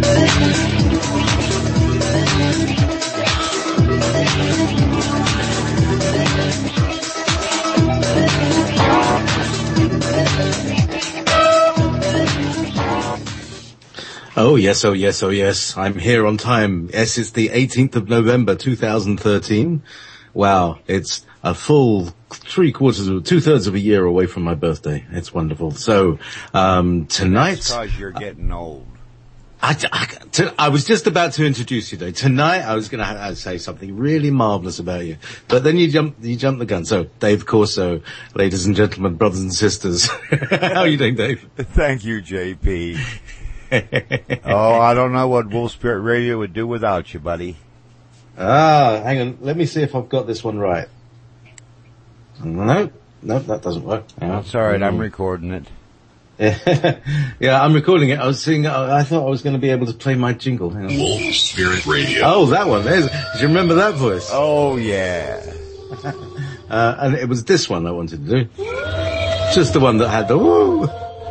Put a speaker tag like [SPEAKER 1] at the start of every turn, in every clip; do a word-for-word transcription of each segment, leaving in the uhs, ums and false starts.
[SPEAKER 1] Oh yes, oh yes, oh yes, I'm here on time. Yes, it's the eighteenth of November, two thousand thirteen. Wow, it's a full three quarters of, two thirds of a year away from my birthday. It's wonderful. So, um, tonight...
[SPEAKER 2] That's because you're getting old.
[SPEAKER 1] I, I, to, I was just about to introduce you, though. Tonight, I was going to ha- say something really marvelous about you, but then you jump, you jump the gun. So, Dave Corso, ladies and gentlemen, brothers and sisters. How are you doing, Dave?
[SPEAKER 2] Thank you, J P. Oh, I don't know what Wolf Spirit Radio would do without you, buddy.
[SPEAKER 1] Ah, hang on. Let me see if I've got this one right. No, no, that doesn't work.
[SPEAKER 2] That's all right. I'm recording it.
[SPEAKER 1] Yeah, I'm recording it. I was seeing, I thought I was going to be able to play my jingle. Hang on.
[SPEAKER 3] Wolf Spirit Radio.
[SPEAKER 1] Oh, that one. There's, do you remember that voice?
[SPEAKER 2] Oh, yeah.
[SPEAKER 1] uh, and it was this one I wanted to do. Just the one that had the woo.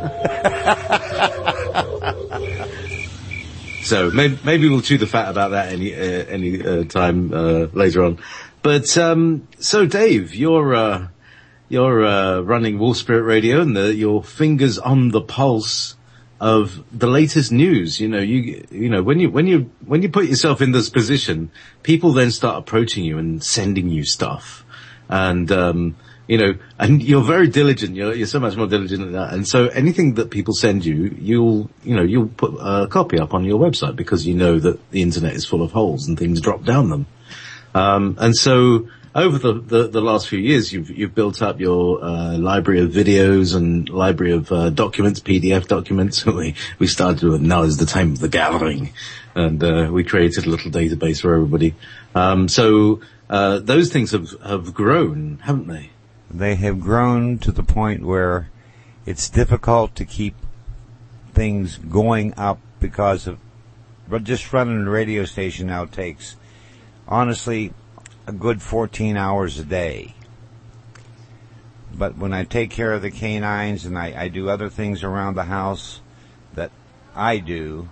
[SPEAKER 1] So maybe, maybe we'll chew the fat about that any uh, any uh, time uh, later on. But um, so Dave, you're uh, you're uh, running Wolf Spirit Radio, and the, your fingers on the pulse of the latest news. You know, you you know when you when you when you put yourself in this position, people then start approaching you and sending you stuff, and um, you know, and you're very diligent. You're, you're so much more diligent than that. And so anything that people send you, you'll, you know, you'll put a copy up on your website because you know that the internet is full of holes and things drop down them. Um, and so over the, the, the last few years, you've, you've built up your, uh, library of videos and library of, uh, documents, P D F documents. we, we started with now is the time of the gathering. And, uh, we created a little database for everybody. Um, so, uh, those things have, have grown, haven't they?
[SPEAKER 2] They have grown to the point where it's difficult to keep things going up because of, but just running a radio station now takes, honestly, a good fourteen hours a day. But when I take care of the canines and I, I do other things around the house that I do,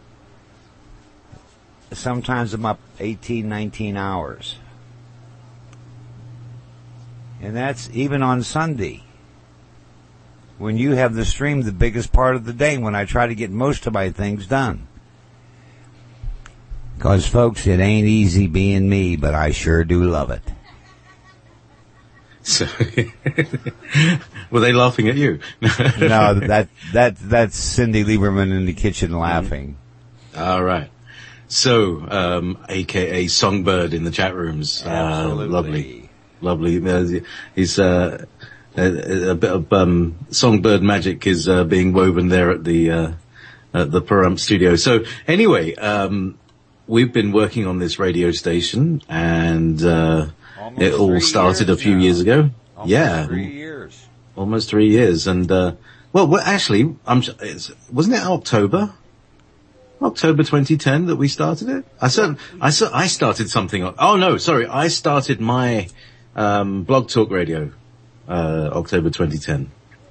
[SPEAKER 2] sometimes I'm up eighteen, nineteen hours. And that's even on Sunday, when you have the stream the biggest part of the day, when I try to get most of my things done. Because, folks, it ain't easy being me, but I sure do love it.
[SPEAKER 1] So, were they laughing at you?
[SPEAKER 2] No, that that that's Cindy Lieberman in the kitchen laughing.
[SPEAKER 1] All right. So, um, A K A Songbird in the chat rooms.
[SPEAKER 2] Absolutely.
[SPEAKER 1] Uh, lovely. Lovely. Uh, he's, uh, a, a bit of, um, songbird magic is, uh, being woven there at the, uh, at the Pahrump studio. So anyway, um, we've been working on this radio station and, uh, almost it all started a few now. years ago.
[SPEAKER 2] Almost
[SPEAKER 1] yeah.
[SPEAKER 2] three years.
[SPEAKER 1] Almost three years. And, uh, well, well actually, I'm, it's, wasn't it October? October twenty ten that we started it? I said, I said, I started something. Oh no, sorry. I started my, Um, Blog Talk Radio, uh, October twenty ten.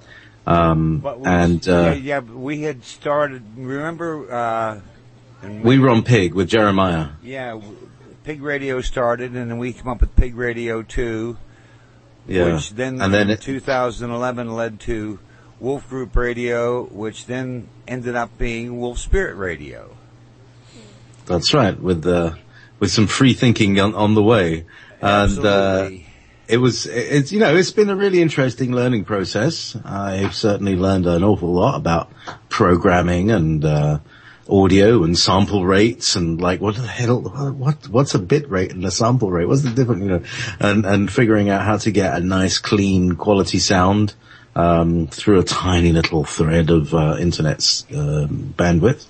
[SPEAKER 1] Um,
[SPEAKER 2] we,
[SPEAKER 1] and, uh,
[SPEAKER 2] yeah, yeah, we had started, remember, uh,
[SPEAKER 1] we were on Pig with Jeremiah.
[SPEAKER 2] Yeah, Pig Radio started and then we came up with Pig Radio two,
[SPEAKER 1] yeah.
[SPEAKER 2] which then,
[SPEAKER 1] and then
[SPEAKER 2] in
[SPEAKER 1] it,
[SPEAKER 2] twenty eleven led to Wolf Group Radio, which then ended up being Wolf Spirit Radio.
[SPEAKER 1] That's right, with, uh, with some free thinking on, on the way.
[SPEAKER 2] Absolutely.
[SPEAKER 1] And, uh, It was, it's, you know, it's been a really interesting learning process. I've certainly learned an awful lot about programming and, uh, audio and sample rates and like, what the hell, what, what's a bit rate and a sample rate? What's the difference, you know, and, and figuring out how to get a nice, clean, quality sound, um, through a tiny little thread of, uh, internet's, um, bandwidth.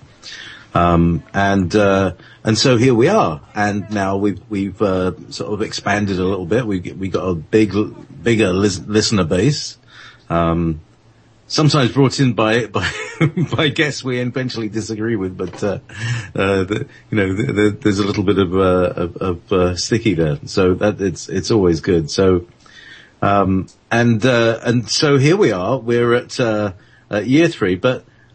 [SPEAKER 1] Um, and, uh, and so here we are. And now we've, we've, uh, sort of expanded a little bit. We, we got a big, bigger lis- listener base. Um, sometimes brought in by, by, by guests we eventually disagree with, but, uh, uh, the, you know, the, the, there's a little bit of, uh, of, of, uh, sticky there. So that, it's, it's always good. So, um, and, uh, and so here we are. We're at, uh, uh year three, but,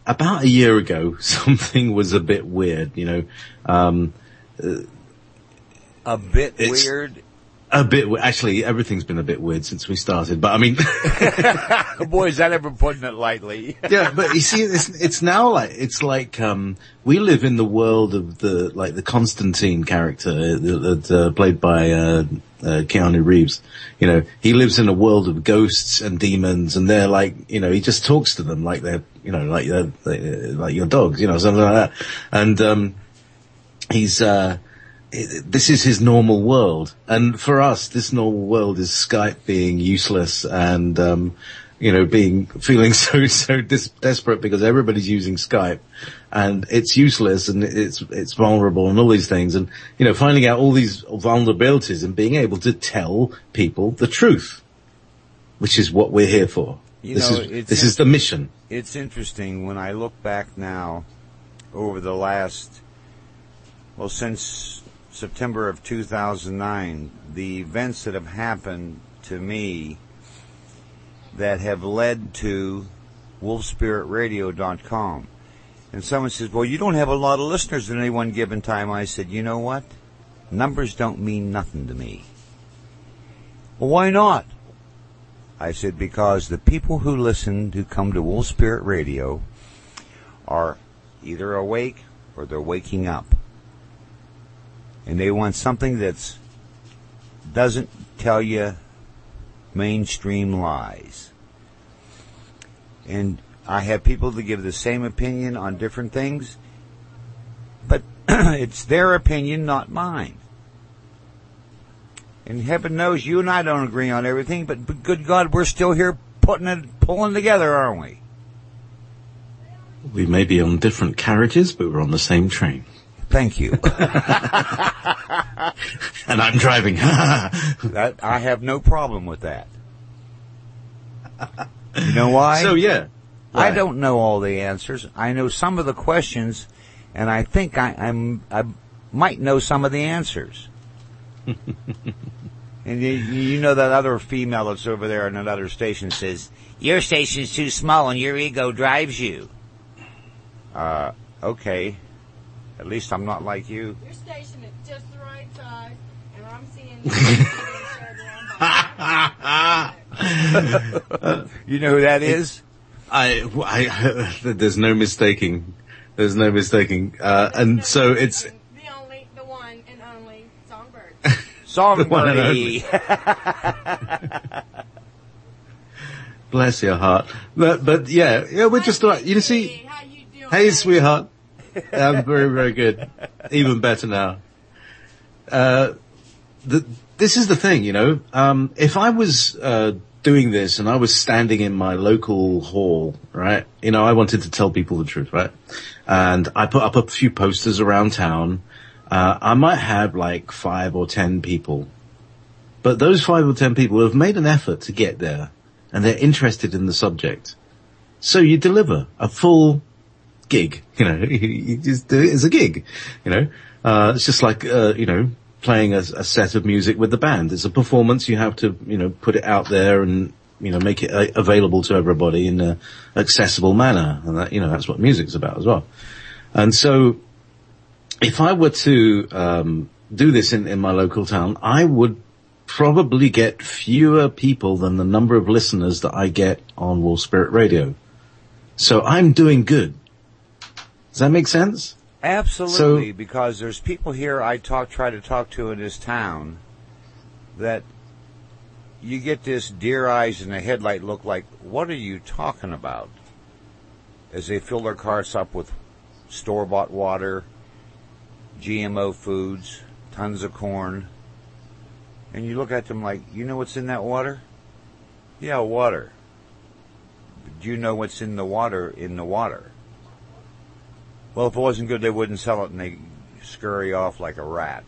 [SPEAKER 1] about a year ago, something was a bit weird, you know. Um, uh,
[SPEAKER 2] a bit weird?
[SPEAKER 1] A bit, actually, everything's been a bit weird since we started, but I mean...
[SPEAKER 2] Boy, is that ever putting it lightly.
[SPEAKER 1] Yeah, but you see, it's, it's now like, it's like, um, we live in the world of the, like the Constantine character, that, uh, played by, uh, uh, Keanu Reeves. You know, he lives in a world of ghosts and demons, and they're like, you know, he just talks to them like they're, you know, like they're, like your dogs, you know, something like that. And, um, he's, uh, this is his normal world. And for us, this normal world is Skype being useless and, um, you know, being, feeling so, so dis- desperate because everybody's using Skype and it's useless and it's, it's vulnerable and all these things. And, you know, finding out all these vulnerabilities and being able to tell people the truth, which is what we're here for.
[SPEAKER 2] You
[SPEAKER 1] this
[SPEAKER 2] know,
[SPEAKER 1] is, this is the mission.
[SPEAKER 2] It's interesting when I look back now over the last, well, since September of two thousand nine, the events that have happened to me that have led to wolf spirit radio dot com. And someone says, well, you don't have a lot of listeners at any one given time. I said, you know what? Numbers don't mean nothing to me. Well, why not? I said, because the people who listen, who come to Wolf Spirit Radio, are either awake or they're waking up. And they want something that's doesn't tell you mainstream lies. And I have people that give the same opinion on different things, but it's their opinion, not mine. And heaven knows you and I don't agree on everything, but, but good God, we're still here putting it, pulling together, aren't we?
[SPEAKER 1] We may be on different carriages, but we're on the same train.
[SPEAKER 2] Thank you.
[SPEAKER 1] And I'm driving.
[SPEAKER 2] That, I have no problem with that. You know why?
[SPEAKER 1] So, yeah.
[SPEAKER 2] Why? I don't know all the answers. I know some of the questions, and I think I, I'm, I might know some of the answers. And you, you know that other female that's over there in another station says, your station's too small and your ego drives you. Uh, okay. At least I'm not like you.
[SPEAKER 3] Your station is just the right size, and I'm seeing you.
[SPEAKER 2] You know who that is?
[SPEAKER 1] I, I, there's no mistaking. There's no mistaking. Uh, and so it's...
[SPEAKER 3] The only, the one and only Songbird.
[SPEAKER 2] Songbird.
[SPEAKER 1] Bless your heart. But, but yeah, yeah, we're just like, you see...
[SPEAKER 3] How you doing?
[SPEAKER 1] Hey, sweetheart. I'm very, very good. Even better now. Uh, the, this is the thing, you know, um, if I was, uh, doing this and I was standing in my local hall, right, you know, I wanted to tell people the truth, right? And I put up a few posters around town. Uh, I might have like five or ten people, but those five or ten people have made an effort to get there and they're interested in the subject. So you deliver a full gig, you know, you just do it as a gig, you know, uh, it's just like, uh, you know, playing a, a set of music with the band. It's a performance. You have to, you know, put it out there and, you know, make it uh, available to everybody in a accessible manner. And that, you know, that's what music's about as well. And so if I were to, um, do this in, in my local town, I would probably get fewer people than the number of listeners that I get on Wolf Spirit Radio. So I'm doing good. Does that make sense?
[SPEAKER 2] Absolutely,
[SPEAKER 1] so,
[SPEAKER 2] because there's people here I talk, try to talk to in this town that you get this deer eyes in the headlight look like, what are you talking about? As they fill their carts up with store-bought water, G M O foods, tons of corn. And you look at them like, you know what's in that water? Yeah, water. But do you know what's in the water in the water? Well, if it wasn't good, they wouldn't sell it, and they scurry off like a rat.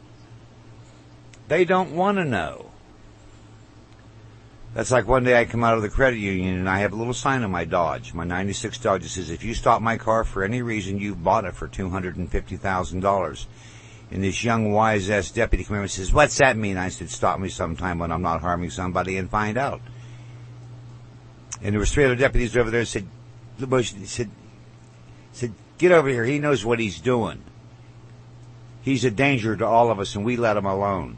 [SPEAKER 2] They don't want to know. That's like one day I come out of the credit union, and I have a little sign on my Dodge, my ninety-six Dodge, that says, if you stop my car for any reason, you've bought it for two hundred fifty thousand dollars. And this young, wise-ass deputy comes over and says, what's that mean? I said, stop me sometime when I'm not harming somebody and find out. And there was three other deputies over there that said, he said, said, get over here. He knows what he's doing. He's a danger to all of us, and we let him alone.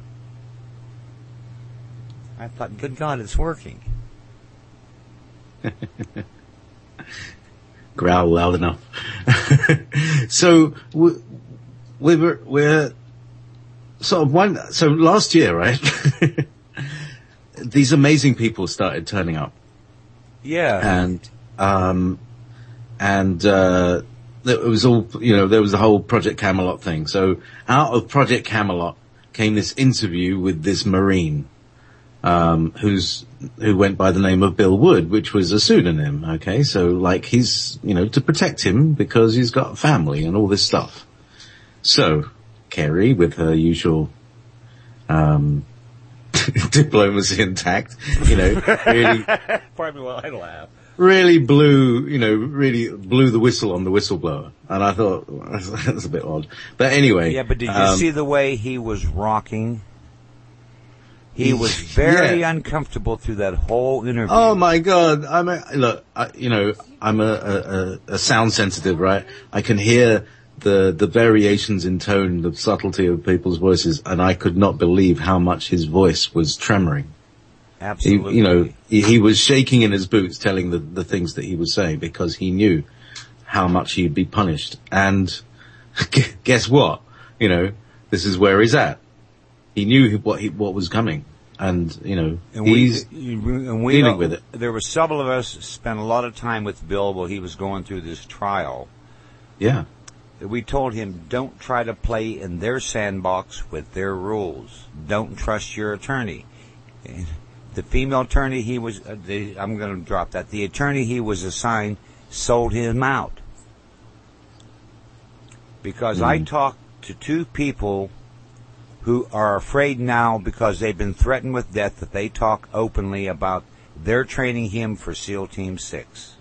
[SPEAKER 2] I thought, good God, it's working.
[SPEAKER 1] Growl loud enough. So we, we were we're sort of one. So last year, right? These amazing people started turning up.
[SPEAKER 2] Yeah,
[SPEAKER 1] and um, and uh, it was all, you know, there was the whole Project Camelot thing. So out of Project Camelot came this interview with this Marine, um, who's, who went by the name of Bill Wood, which was a pseudonym. Okay. So like he's, you know, to protect him because he's got a family and all this stuff. So Kerry, with her usual, um, diplomacy intact, you know, really,
[SPEAKER 2] probably well, I'd laugh.
[SPEAKER 1] Really blew, you know, really blew the whistle on the whistleblower. And I thought, well, that's, that's a bit odd. But anyway.
[SPEAKER 2] Yeah, but did you
[SPEAKER 1] um,
[SPEAKER 2] see the way he was rocking? He was very
[SPEAKER 1] yeah.
[SPEAKER 2] uncomfortable through that whole interview.
[SPEAKER 1] Oh my God. I'm a, look, I, you know, I'm a, a, a sound sensitive, right? I can hear the, the variations in tone, the subtlety of people's voices, and I could not believe how much his voice was tremoring.
[SPEAKER 2] Absolutely.
[SPEAKER 1] He, you know, he, he was shaking in his boots telling the, the things that he was saying because he knew how much he'd be punished. And guess what? You know, this is where he's at. He knew what he, what was coming. And, you know,
[SPEAKER 2] and
[SPEAKER 1] he's
[SPEAKER 2] we, and we
[SPEAKER 1] dealing with it.
[SPEAKER 2] There were several of us spent a lot of time with Bill while he was going through this trial.
[SPEAKER 1] Yeah.
[SPEAKER 2] We told him, don't try to play in their sandbox with their rules. Don't trust your attorney. And the female attorney he was, uh, the, I'm going to drop that. The attorney he was assigned sold him out. Because mm. I talked to two people who are afraid now because they've been threatened with death that they talk openly about their training him for SEAL Team six.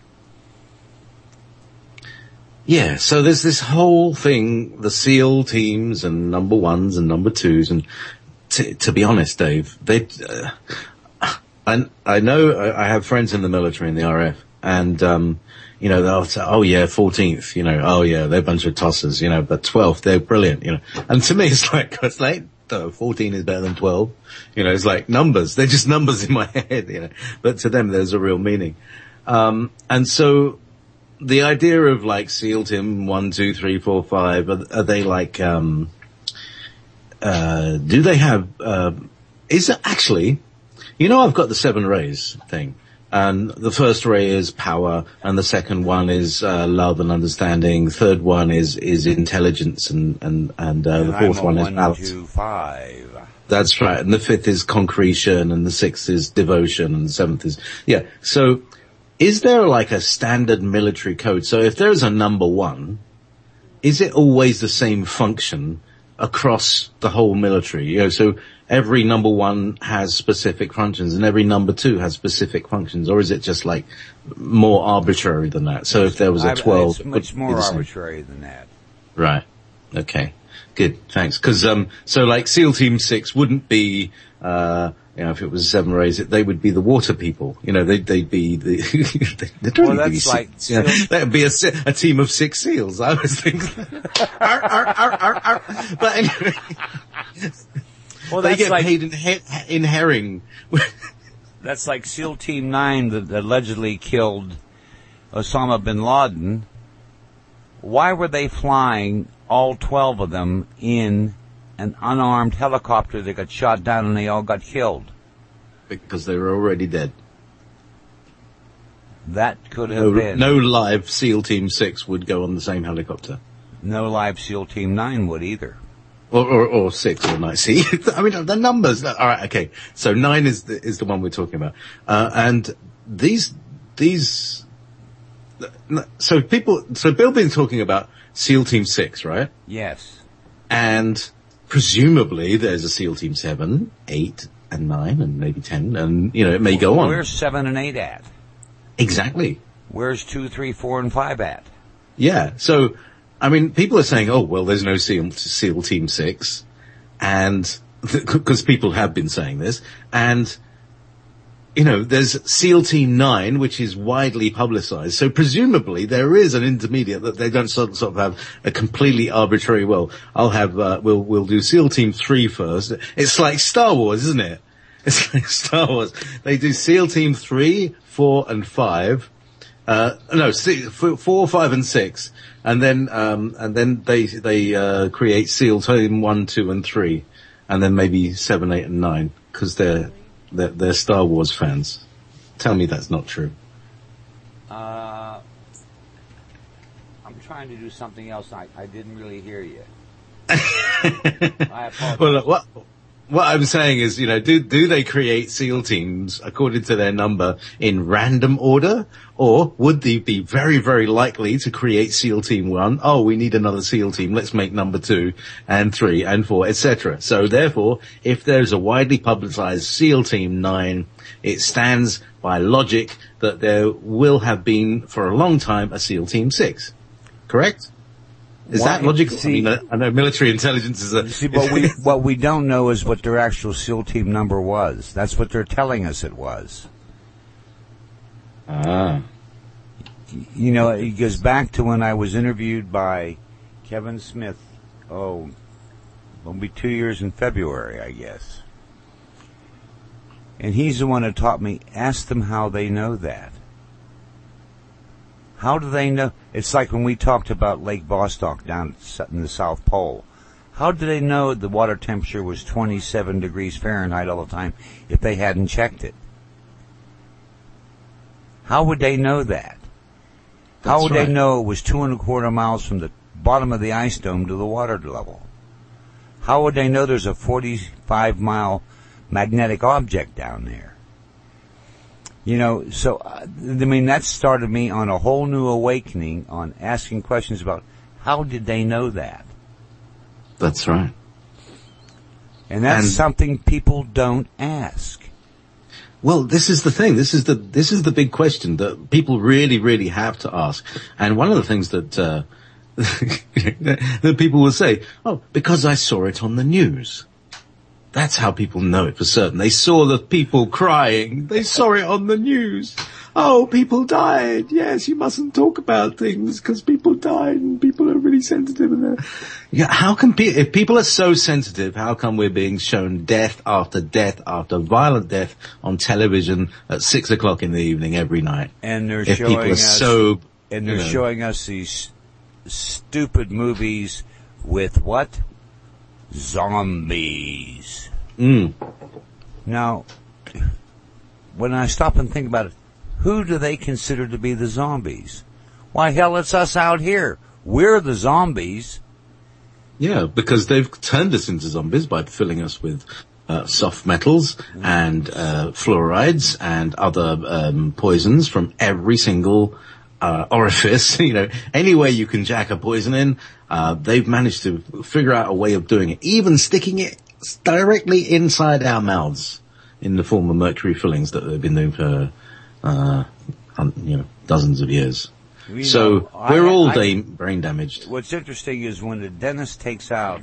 [SPEAKER 1] Yeah, so there's this whole thing, the SEAL teams and number ones and number twos, and t- to be honest, Dave, they, uh, I, I know I, I have friends in the military in the R F, and, um, you know, they'll say, oh yeah, fourteenth, you know, oh yeah, they're a bunch of tossers, you know, but twelfth, they're brilliant, you know. And to me, it's like, it's like, oh, fourteen is better than twelve. You know, it's like numbers. They're just numbers in my head, you know. But to them, there's a real meaning. Um, and so, the idea of like SEAL Team one, two, three, four, five, are, are they like, um, uh, do they have, uh, is it actually, you know, I've got the seven rays thing, and the first ray is power, and the second one is, uh, love and understanding, the third one is, is intelligence, and, and, and, uh,
[SPEAKER 2] and
[SPEAKER 1] the fourth
[SPEAKER 2] I'm
[SPEAKER 1] one,
[SPEAKER 2] one
[SPEAKER 1] is balance.
[SPEAKER 2] Two, five.
[SPEAKER 1] That's right, and the fifth is concretion, and the sixth is devotion, and the seventh is, yeah, so, is there like a standard military code? So if there's a number one, is it always the same function across the whole military? You know, so every number one has specific functions and every number two has specific functions, or is it just like more arbitrary than that? So if there was a twelve,
[SPEAKER 2] it's much more arbitrary than that.
[SPEAKER 1] Right. Okay. Good. Thanks. Cause, um, so like SEAL Team six wouldn't be, uh, you know, if it was seven rays, they would be the water people. You know, they'd, they'd be the, they'd
[SPEAKER 2] well,
[SPEAKER 1] really
[SPEAKER 2] that's
[SPEAKER 1] be
[SPEAKER 2] like,
[SPEAKER 1] six, you know, that'd be a, a team of six SEALs. I was thinking, ar, ar, ar, ar, ar. But anyway,
[SPEAKER 2] well,
[SPEAKER 1] they
[SPEAKER 2] that's
[SPEAKER 1] get
[SPEAKER 2] like,
[SPEAKER 1] paid in, he- in herring.
[SPEAKER 2] That's like SEAL Team nine that allegedly killed Osama bin Laden. Why were they flying all twelve of them in an unarmed helicopter that got shot down and they all got killed?
[SPEAKER 1] Because they were already dead.
[SPEAKER 2] That could have
[SPEAKER 1] No,
[SPEAKER 2] been.
[SPEAKER 1] no live SEAL Team six would go on the same helicopter.
[SPEAKER 2] No live SEAL Team nine would either.
[SPEAKER 1] Or, or, or six or nine. See, I mean, the numbers. All right, okay. So nine is the, is the one we're talking about. Uh, and these, these, so people, so Bill been talking about SEAL Team six, right?
[SPEAKER 2] Yes.
[SPEAKER 1] And presumably there's a SEAL Team seven, eight, and nine, and maybe ten, and, you know, it may
[SPEAKER 2] well,
[SPEAKER 1] go on.
[SPEAKER 2] Where's seven and eight at?
[SPEAKER 1] Exactly.
[SPEAKER 2] Where's two, three, four, and five at?
[SPEAKER 1] Yeah. So, I mean, people are saying, oh, well, there's no SEAL, SEAL Team six, and, because people have been saying this, and you know, there's SEAL Team nine, which is widely publicized. So presumably there is an intermediate that they don't sort, sort of have a completely arbitrary, well, I'll have, uh, we'll, we'll do SEAL Team three first. It's like Star Wars, isn't it? It's like Star Wars. They do SEAL Team three, four, and five. Uh, no, six, four, five, and six. And then, um, and then they, they, uh, create SEAL Team one, two, and three. And then maybe seven, eight, and nine. Cause they're, they're, they're Star Wars fans. Tell me that's not true.
[SPEAKER 2] Uh, I'm trying to do something else. I, I didn't really hear you. I apologize.
[SPEAKER 1] Well, look, what, what I'm saying is, you know, do, do they create SEAL teams according to their number in random order? Or would they be very, very likely to create SEAL Team one? Oh, we need another SEAL team. Let's make number two and three and four, et cetera. So therefore, if there's a widely publicized SEAL Team nine, it stands by logic that there will have been for a long time a SEAL Team six. Correct? Is
[SPEAKER 2] Why,
[SPEAKER 1] that logical?
[SPEAKER 2] see,
[SPEAKER 1] I mean, I know military intelligence is a...
[SPEAKER 2] See, but we, what we don't know is what their actual SEAL Team number was. That's what they're telling us it was.
[SPEAKER 1] Ah.
[SPEAKER 2] You know, it goes back to when I was interviewed by Kevin Smith, oh, it'll be two years in February, I guess. And he's the one who taught me, ask them how they know that. How do they know? It's like when we talked about Lake Vostok down in the South Pole. How do they know the water temperature was twenty-seven degrees Fahrenheit all the time if they hadn't checked it? How would they know that? How
[SPEAKER 1] That's
[SPEAKER 2] would
[SPEAKER 1] right.
[SPEAKER 2] they know it was two and a quarter miles from the bottom of the ice dome to the water level? How would they know there's a forty-five mile magnetic object down there? You know, so, uh, I mean, that started me on a whole new awakening on asking questions about how did they know that?
[SPEAKER 1] That's right.
[SPEAKER 2] And that's
[SPEAKER 1] And-
[SPEAKER 2] something people don't ask.
[SPEAKER 1] Well, this is the thing. This is the this is the big question that people really, really have to ask. And one of the things that uh, that people will say, "Oh, because I saw it on the news." That's how people know it for certain. They saw the people crying. They saw it on the news. Oh, people died. Yes, you mustn't talk about things because people died and people are really sensitive. And they're- yeah, how can pe- if people are so sensitive, how come we're being shown death after death after violent death on television at six o'clock in the evening every night?
[SPEAKER 2] And they're
[SPEAKER 1] If
[SPEAKER 2] showing
[SPEAKER 1] people are
[SPEAKER 2] us,
[SPEAKER 1] so,
[SPEAKER 2] and they're
[SPEAKER 1] you know.
[SPEAKER 2] showing us these stupid movies with what? Zombies.
[SPEAKER 1] Mm.
[SPEAKER 2] Now, when I stop and think about it, who do they consider to be the zombies? Why, hell, it's us out here. We're the zombies.
[SPEAKER 1] Yeah, because they've turned us into zombies by filling us with uh, soft metals and uh, fluorides and other um, poisons from every single uh, orifice. You know, anywhere you can jack a poison in, uh, they've managed to figure out a way of doing it, even sticking it directly inside our mouths in the form of mercury fillings that they've been doing for, uh, um, you know, dozens of years.
[SPEAKER 2] You
[SPEAKER 1] So
[SPEAKER 2] know, I-
[SPEAKER 1] we're all
[SPEAKER 2] I-
[SPEAKER 1] da- brain damaged.
[SPEAKER 2] What's interesting is when the dentist takes out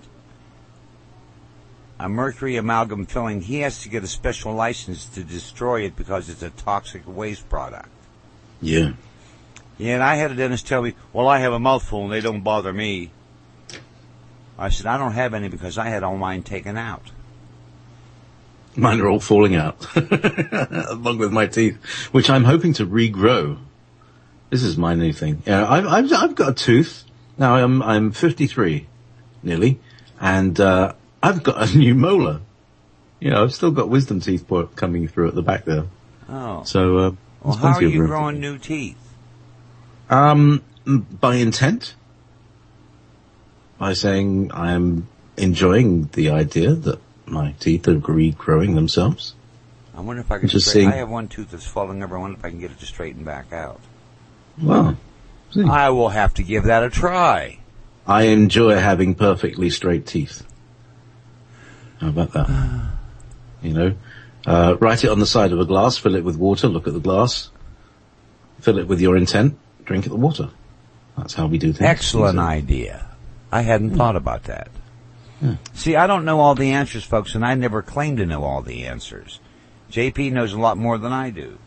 [SPEAKER 2] a mercury amalgam filling, he has to get a special license to destroy it because it's a toxic waste product.
[SPEAKER 1] Yeah.
[SPEAKER 2] Yeah, and I had a dentist tell me, well, I have a mouthful and they don't bother me. I said, I don't have any because I had all mine taken out.
[SPEAKER 1] Mine are all falling out, along with my teeth, which I'm hoping to regrow. This is my new thing. Yeah, I've, I've, I've got a tooth. Now I'm, I'm fifty-three, nearly, and, uh, I've got a new molar. You know, I've still got wisdom teeth po- coming through at the back there.
[SPEAKER 2] Oh.
[SPEAKER 1] So, uh,
[SPEAKER 2] Well,
[SPEAKER 1] there's
[SPEAKER 2] how are
[SPEAKER 1] plenty of
[SPEAKER 2] you
[SPEAKER 1] room.
[SPEAKER 2] growing new teeth?
[SPEAKER 1] Um, by intent. By saying I'm enjoying the idea that my teeth are regrowing themselves.
[SPEAKER 2] I wonder if I can
[SPEAKER 1] Just
[SPEAKER 2] straighten.
[SPEAKER 1] seeing-
[SPEAKER 2] I have one tooth that's falling over. I wonder if I can get it to straighten back out.
[SPEAKER 1] Well, see.
[SPEAKER 2] I will have to give that a try.
[SPEAKER 1] I enjoy having perfectly straight teeth. How about that? You know, uh, write it on the side of a glass, fill it with water, look at the glass, fill it with your intent, drink at the water. That's how we do things.
[SPEAKER 2] Excellent
[SPEAKER 1] So-
[SPEAKER 2] idea. I hadn't
[SPEAKER 1] Hmm.
[SPEAKER 2] thought about that.
[SPEAKER 1] Yeah.
[SPEAKER 2] See, I don't know all the answers, folks, and I never claim to know all the answers. J P knows a lot more than I do.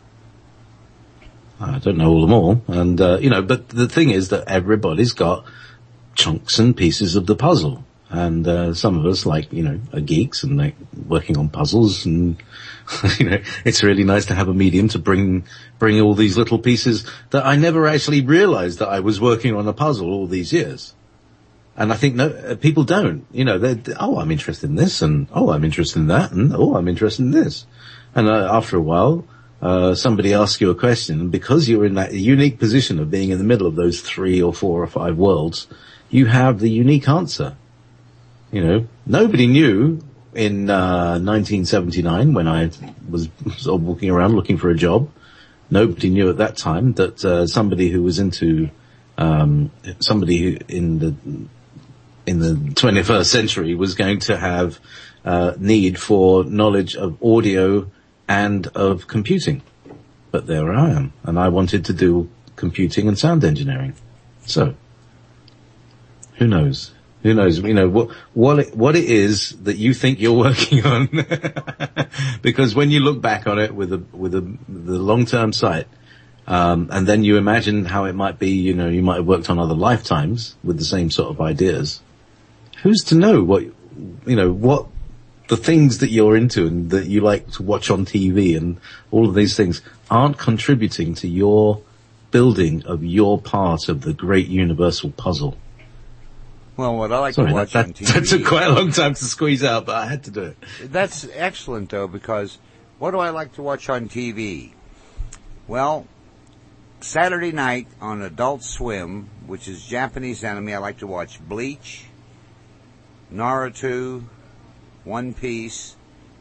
[SPEAKER 1] I don't know all of them all. And, uh, you know, but the thing is that everybody's got chunks and pieces of the puzzle. And, uh, some of us, like, you know, are geeks and like working on puzzles, and, you know, it's really nice to have a medium to bring, bring all these little pieces that I never actually realized that I was working on a puzzle all these years. And I think no, uh, people don't, you know, they, oh, I'm interested in this, and oh, I'm interested in that, and oh, I'm interested in this. And uh, after a while, uh, somebody asks you a question, and because you're in that unique position of being in the middle of those three or four or five worlds, you have the unique answer. You know, nobody knew in uh nineteen seventy-nine when I was sort of walking around looking for a job. Nobody knew at that time that uh, somebody who was into um somebody who in the in the twenty-first century was going to have uh need for knowledge of audio and of computing. But there I am, and I wanted to do computing and sound engineering. So, who knows? Who knows, you know, what, what it, what it is that you think you're working on. Because when you look back on it with a, with a, the long-term sight, um, and then you imagine how it might be, you know, you might have worked on other lifetimes with the same sort of ideas. Who's to know what, you know, what the things that you're into and that you like to watch on T V and all of these things aren't contributing to your building of your part of the great universal puzzle.
[SPEAKER 2] Well, what I like
[SPEAKER 1] Sorry,
[SPEAKER 2] to watch
[SPEAKER 1] that,
[SPEAKER 2] on T V...
[SPEAKER 1] That took quite a long time to squeeze out, but I had to do it.
[SPEAKER 2] That's excellent, though, because what do I like to watch on T V? Well, Saturday night on Adult Swim, which is Japanese anime, I like to watch Bleach, Naruto, One Piece,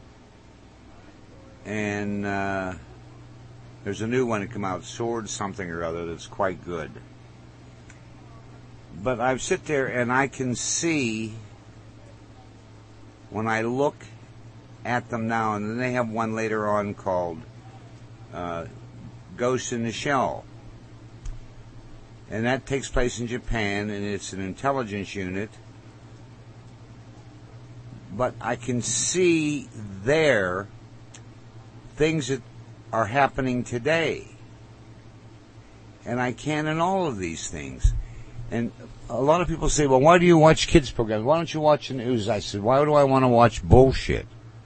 [SPEAKER 2] and uh, there's a new one that came out, Sword something or other, that's quite good. But I sit there and I can see, when I look at them now, and then they have one later on called uh, Ghost in the Shell. And that takes place in Japan, and it's an intelligence unit. But I can see there things that are happening today. And I can in all of these things. And a lot of people say, well, why do you watch kids programs? Why don't you watch the news? I said, why do I want to watch bullshit?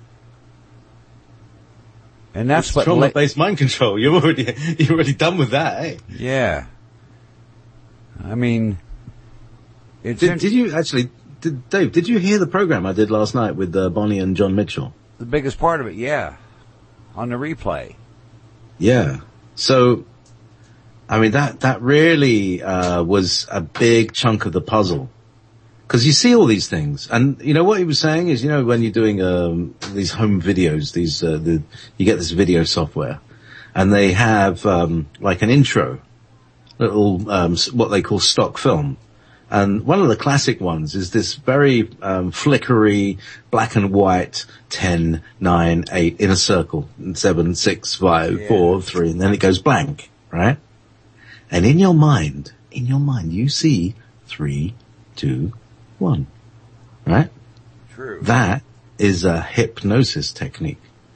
[SPEAKER 2] And that's
[SPEAKER 1] it's
[SPEAKER 2] what...
[SPEAKER 1] trauma-based mind control. You're already, you're already done with that, eh?
[SPEAKER 2] Yeah. I mean... It's
[SPEAKER 1] did, did you actually... Did, Dave, did you hear the program I did last night with uh, Bonnie and John Mitchell?
[SPEAKER 2] The biggest part of it, yeah. On the replay.
[SPEAKER 1] Yeah. So... I mean, that, that really, uh, was a big chunk of the puzzle. Cause you see all these things. And, you know, what he was saying is, you know, when you're doing, um, these home videos, these, uh, the, you get this video software and they have, um, like an intro, little, um, what they call stock film. And one of the classic ones is this very, um, flickery, black and white, ten, nine, eight, in a circle, seven, six, five, yeah. four, three, and then it goes blank, right? And in your mind, in your mind, you see three, two, one, right?
[SPEAKER 2] True.
[SPEAKER 1] That is a hypnosis technique.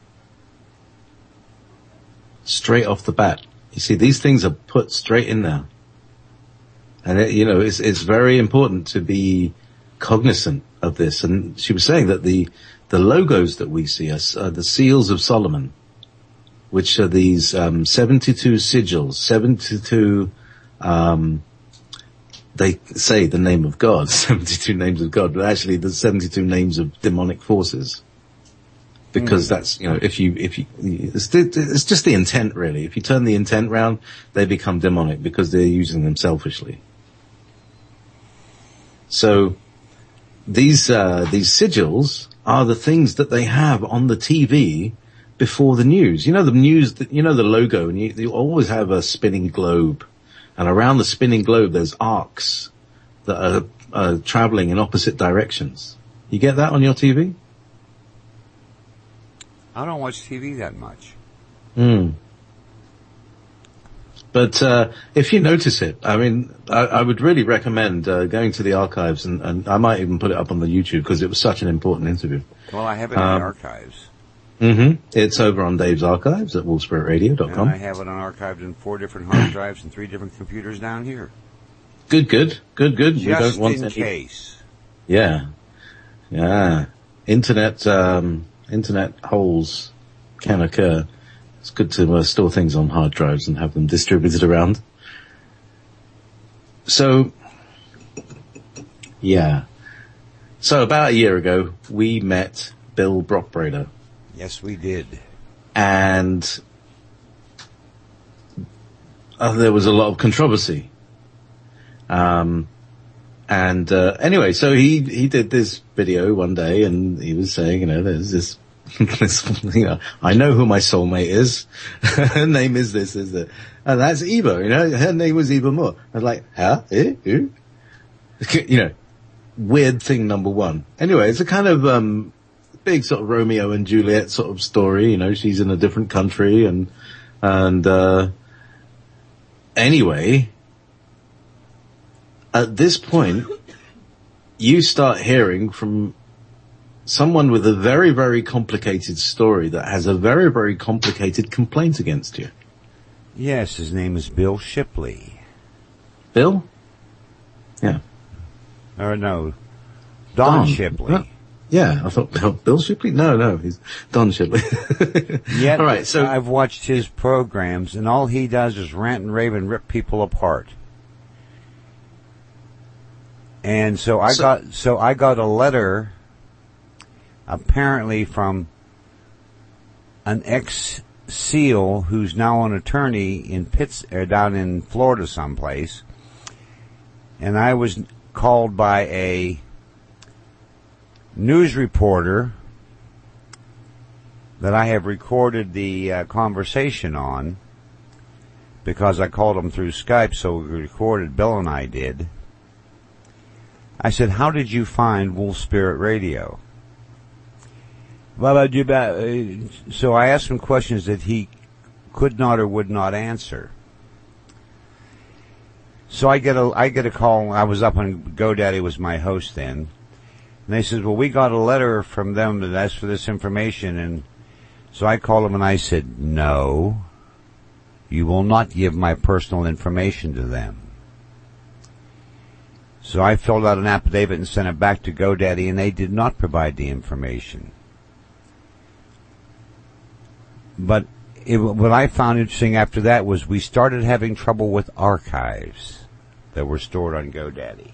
[SPEAKER 1] Straight off the bat. You see, these things are put straight in there. And it, you know, it's, it's very important to be cognizant of this. And she was saying that the, the logos that we see are, are the seals of Solomon, which are these, um, seventy-two sigils, seventy-two, um, they say the name of God, seventy-two names of God, but actually there's seventy-two names of demonic forces. Because mm. that's, you know, if you, if you, it's, it's just the intent really. If you turn the intent round, they become demonic because they're using them selfishly. So, these, uh, these sigils are the things that they have on the T V before the news. You know the news, you know the logo, and you, you always have a spinning globe. And around the spinning globe there's arcs that are, are traveling in opposite directions. You get that on your T V?
[SPEAKER 2] I don't watch T V that much.
[SPEAKER 1] Hmm. But, uh, if you notice it, I mean, I, I would really recommend, uh, going to the archives and, and I might even put it up on the YouTube because it was such an important interview.
[SPEAKER 2] Well, I have it in
[SPEAKER 1] um,
[SPEAKER 2] the archives.
[SPEAKER 1] Mm-hmm. It's over on Dave's archives at wolf spirit radio dot com.
[SPEAKER 2] And I have it on archived in four different hard drives and three different computers down here.
[SPEAKER 1] Good, good, good, good.
[SPEAKER 2] Just
[SPEAKER 1] we don't want
[SPEAKER 2] in
[SPEAKER 1] any...
[SPEAKER 2] case.
[SPEAKER 1] Yeah, yeah. Internet, um, internet holes can occur. It's good to uh, store things on hard drives and have them distributed around. So, yeah. So about a year ago, we met Bill Brockbrader.
[SPEAKER 2] Yes, we did.
[SPEAKER 1] And uh, there was a lot of controversy. Um, and uh, anyway, so he he did this video one day, and he was saying, you know, there's this, this you know, I know who my soulmate is. Her name is this, is it? And that's Eva. You know, her name was Eva Moore. I was like, huh? Eh? Who? You know, weird thing number one. Anyway, it's a kind of um big sort of Romeo and Juliet sort of story. You know, she's in a different country, and and uh anyway, at this point, you start hearing from someone with a very, very complicated story that has a very, very complicated complaint against you.
[SPEAKER 2] Yes, his name is Bill Shipley.
[SPEAKER 1] Bill? Yeah.
[SPEAKER 2] Or no, Don, Don. Shipley.
[SPEAKER 1] No. Yeah, I thought Bill, Bill Shipley? No, no, he's Don Shipley.
[SPEAKER 2] Yeah,
[SPEAKER 1] all right, so
[SPEAKER 2] I've watched his programs, and all he does is rant and rave and rip people apart. And so I so, got so I got a letter, apparently from an ex-SEAL who's now an attorney in Pitts, or down in Florida someplace, and I was called by a news reporter that I have recorded the uh, conversation on, because I called him through Skype, so we recorded, Bill and I did. I said, how did you find Wolf Spirit Radio? So I asked him questions that he could not or would not answer. So I get a, I get a call. I was up on GoDaddy, was my host then. And they said, well, we got a letter from them that asked for this information. And so I called them and I said, no, you will not give my personal information to them. So I filled out an affidavit and sent it back to GoDaddy, and they did not provide the information. But it, what I found interesting after that was we started having trouble with archives that were stored on GoDaddy.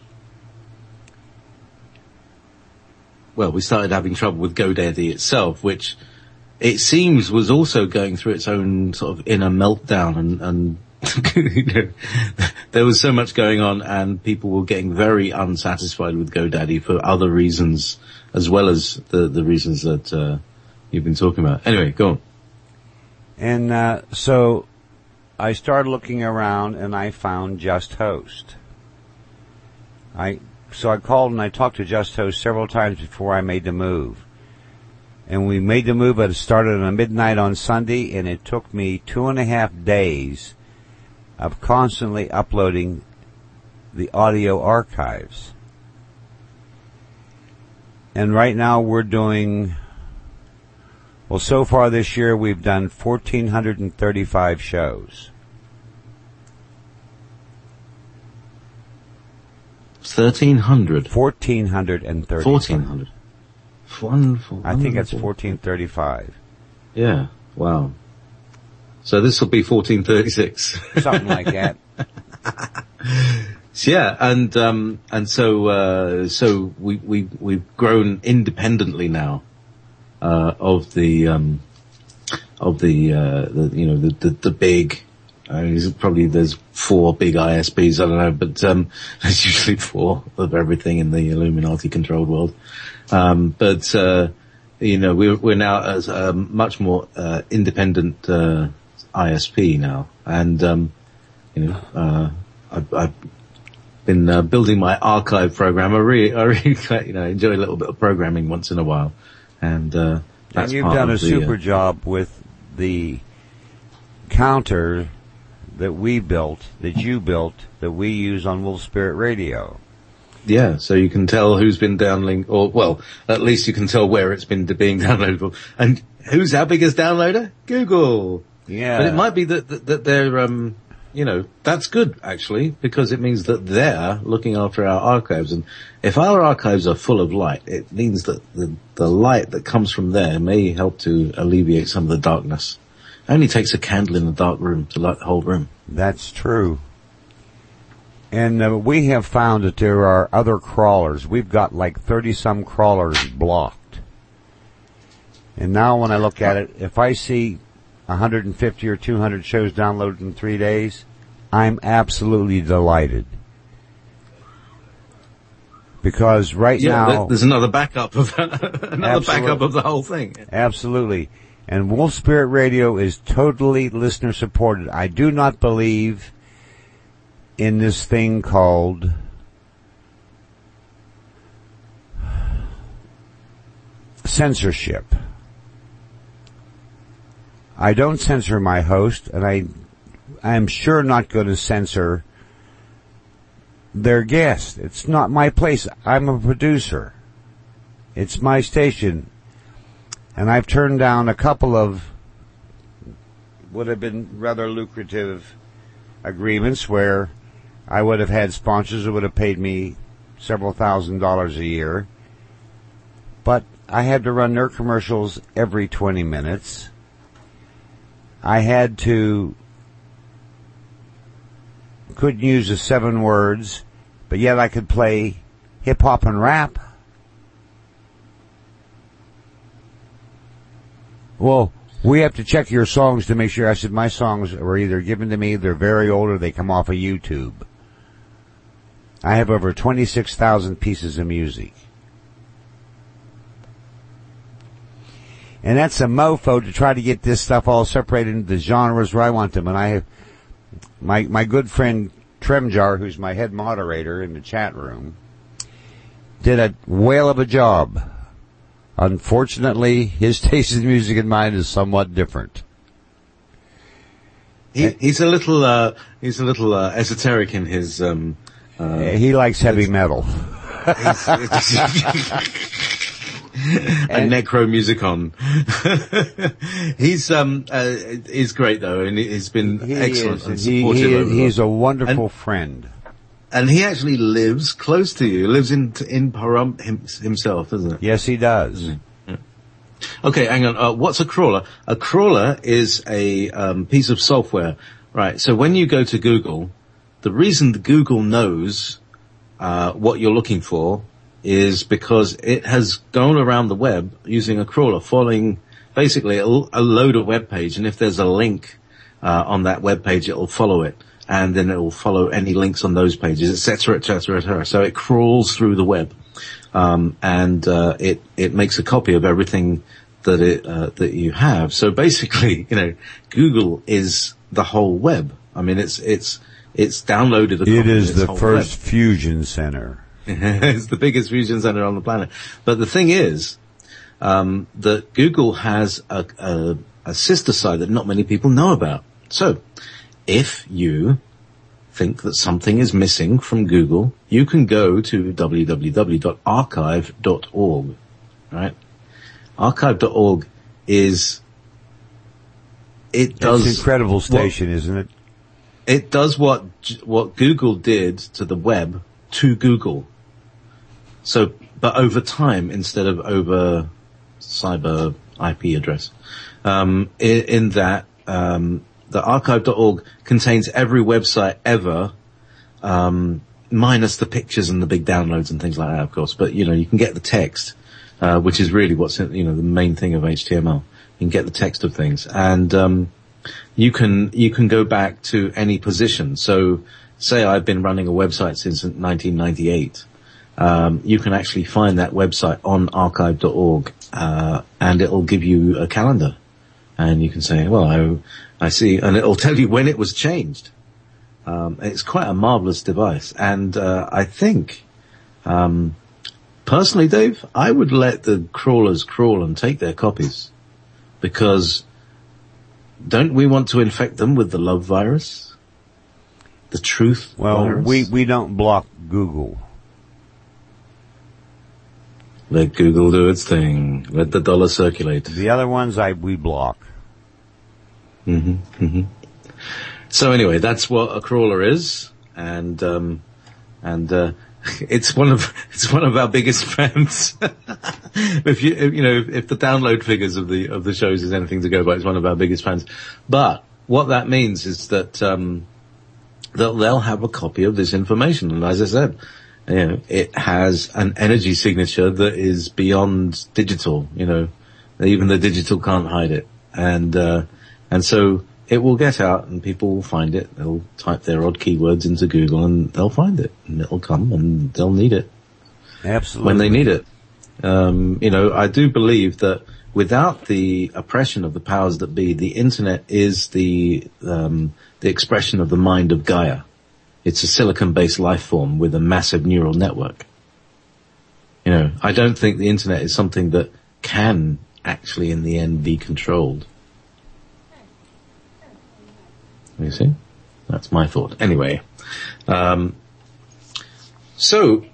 [SPEAKER 1] Well, we started having trouble with GoDaddy itself, which it seems was also going through its own sort of inner meltdown, and, and you know, there was so much going on, and people were getting very unsatisfied with GoDaddy for other reasons, as well as the, the reasons that uh, you've been talking about. Anyway, go on.
[SPEAKER 2] And uh, so I started looking around, and I found Just Host. I so I called and I talked to Just Host several times before I made the move. And we made the move, but it started at midnight on Sunday, and it took me two and a half days of constantly uploading the audio archives. And right now we're doing, well, so far this year we've done one thousand four hundred thirty-five shows.
[SPEAKER 1] thirteen hundred?
[SPEAKER 2] one thousand four hundred thirty-five.
[SPEAKER 1] fourteen hundred. One,
[SPEAKER 2] I think it's fourteen thirty-five.
[SPEAKER 1] Yeah, wow. So this will be fourteen thirty-six.
[SPEAKER 2] Something like that.
[SPEAKER 1] Yeah, and um and so uh so we we we've grown independently now uh of the um of the uh the you know the the, the big I mean, there's probably there's four big I S Ps, I don't know, but um there's usually four of everything in the Illuminati controlled world. Um but uh you know we're we're now as a much more uh independent uh I S P now, and um you know uh I've, I've been uh, building my archive program. I really, I really, you know, enjoy a little bit of programming once in a while, and uh, that's
[SPEAKER 2] and you've
[SPEAKER 1] part
[SPEAKER 2] done
[SPEAKER 1] of
[SPEAKER 2] a
[SPEAKER 1] the,
[SPEAKER 2] super
[SPEAKER 1] uh,
[SPEAKER 2] job with the counter that we built, that you built, that we use on Wolf Spirit Radio.
[SPEAKER 1] Yeah, so you can tell who's been downloading, or, well, at least you can tell where it's been being downloaded. And who's our biggest downloader? Google.
[SPEAKER 2] Yeah.
[SPEAKER 1] But it might be that, that, that they're, um, you know, that's good, actually, because it means that they're looking after our archives. And if our archives are full of light, it means that the, the light that comes from there may help to alleviate some of the darkness. It only takes a candle in a dark room to light the whole room.
[SPEAKER 2] That's true. And uh, we have found that there are other crawlers. We've got like thirty-some crawlers blocked. And now when I look at it, if I see one hundred fifty or two hundred shows downloaded in three days, I'm absolutely delighted. Because right
[SPEAKER 1] yeah,
[SPEAKER 2] now...
[SPEAKER 1] there's another backup of that, another
[SPEAKER 2] Absolutely.
[SPEAKER 1] backup of the whole thing.
[SPEAKER 2] Absolutely. And Wolf Spirit Radio is totally listener supported. I do not believe in this thing called censorship. I don't censor my host, and I I am sure not going to censor their guest. It's not my place. I'm a producer. It's my station. And I've turned down a couple of would have been rather lucrative agreements where I would have had sponsors who would have paid me several thousand dollars a year. But I had to run their commercials every twenty minutes. I had to, couldn't use the seven words, but yet I could play hip hop and rap. Well, we have to check your songs to make sure. I said my songs were either given to me, they're very old, or they come off of YouTube. I have over twenty-six thousand pieces of music. And that's a mofo to try to get this stuff all separated into the genres where I want them. And I have my, my good friend Tremjar, who's my head moderator in the chat room, did a whale of a job. Unfortunately, his taste in music and mine is somewhat different.
[SPEAKER 1] He, he's a little, uh, he's a little, uh, esoteric in his, um, uh,
[SPEAKER 2] he likes heavy metal.
[SPEAKER 1] He's, a necromusicon. he's, um, uh, he's great though, and he's been
[SPEAKER 2] he
[SPEAKER 1] excellent
[SPEAKER 2] is,
[SPEAKER 1] and
[SPEAKER 2] he,
[SPEAKER 1] supportive.
[SPEAKER 2] he,
[SPEAKER 1] over
[SPEAKER 2] he's
[SPEAKER 1] the-
[SPEAKER 2] a wonderful
[SPEAKER 1] and,
[SPEAKER 2] friend.
[SPEAKER 1] And he actually lives close to you, lives in, in Pahrump him, himself, isn't it?
[SPEAKER 2] Yes, he does.
[SPEAKER 1] Yeah. Okay, hang on. Uh, what's a crawler? A crawler is a um, piece of software, right? So when you go to Google, the reason that Google knows uh, what you're looking for is because it has gone around the web using a crawler, following basically a, a load of web page, and if there's a link uh, on that web page, it'll follow it, and then it will follow any links on those pages, et cetera, et cetera, et cetera. So it crawls through the web. Um, and, uh, it, it makes a copy of everything that it, uh, that you have. So basically, you know, Google is the whole web. I mean, it's, it's, it's downloaded a copy
[SPEAKER 2] It is
[SPEAKER 1] of this
[SPEAKER 2] the
[SPEAKER 1] whole
[SPEAKER 2] first
[SPEAKER 1] web.
[SPEAKER 2] fusion center.
[SPEAKER 1] It's the biggest fusion center on the planet. But the thing is, um, that Google has a, a, a sister site that not many people know about. So, if you think that something is missing from Google, you can go to w w w dot archive dot org, right? archive dot org is, it does...
[SPEAKER 2] It's an incredible station,
[SPEAKER 1] what,
[SPEAKER 2] isn't it?
[SPEAKER 1] It does what, what Google did to the web to Google. So, but over time instead of over cyber I P address. Um, in, in that, um, the archive dot org contains every website ever, um, minus the pictures and the big downloads and things like that, of course. But, you know, you can get the text, uh, which is really what's, you know, the main thing of H T M L. You can get the text of things. And, um, you can, you can go back to any position. So, say I've been running a website since nineteen ninety-eight. Um, you can actually find that website on archive dot org, uh, and it'll give you a calendar. And you can say, well, I, I see, and it'll tell you when it was changed. Um, it's quite a marvelous device. And, uh, I think, um, personally, Dave, I would let the crawlers crawl and take their copies, because don't we want to infect them with the love virus? The truth
[SPEAKER 2] Well,
[SPEAKER 1] virus?
[SPEAKER 2] we, we don't block Google.
[SPEAKER 1] Let Google do its thing. Let the dollar circulate.
[SPEAKER 2] The other ones I we block.
[SPEAKER 1] Mm-hmm, mm-hmm. So anyway, that's what a crawler is, and um, and uh, it's one of it's one of our biggest fans. if you if, you know if, if the download figures of the of the shows is anything to go by, it's one of our biggest fans. But what that means is that um, they'll, they'll have a copy of this information, and as I said, you know, it has an energy signature that is beyond digital. You know, even the digital can't hide it, and uh, and so. It will get out and people will find it. They'll type their odd keywords into Google and they'll find it and it'll come and they'll need it.
[SPEAKER 2] Absolutely.
[SPEAKER 1] When they need it. Um, you know, I do believe that without the oppression of the powers that be, the internet is the, um, the expression of the mind of Gaia. It's a silicon-based life form with a massive neural network. You know, I don't think the internet is something that can actually in the end be controlled. You see? That's my thought. Anyway, um, so,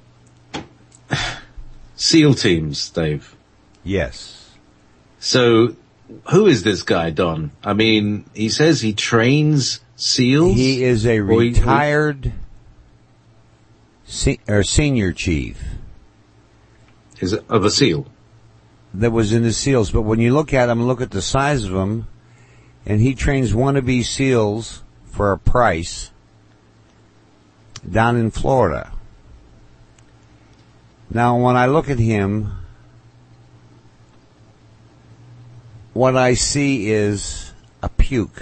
[SPEAKER 1] SEAL teams, Dave.
[SPEAKER 2] Yes.
[SPEAKER 1] So, who is this guy, Don? I mean, he says he trains SEALs?
[SPEAKER 2] He is a retired se- or senior chief.
[SPEAKER 1] Is it of a SEAL?
[SPEAKER 2] That was in the SEALs, but when you look at him, look at the size of him, and he trains wannabe SEALs for a price down in Florida. Now, when I look at him, what I see is a puke.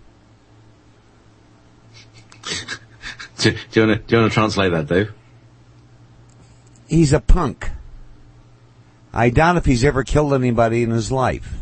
[SPEAKER 1] do, do you want to, do you want to translate that, Dave?
[SPEAKER 2] He's a punk. I doubt if he's ever killed anybody in his life.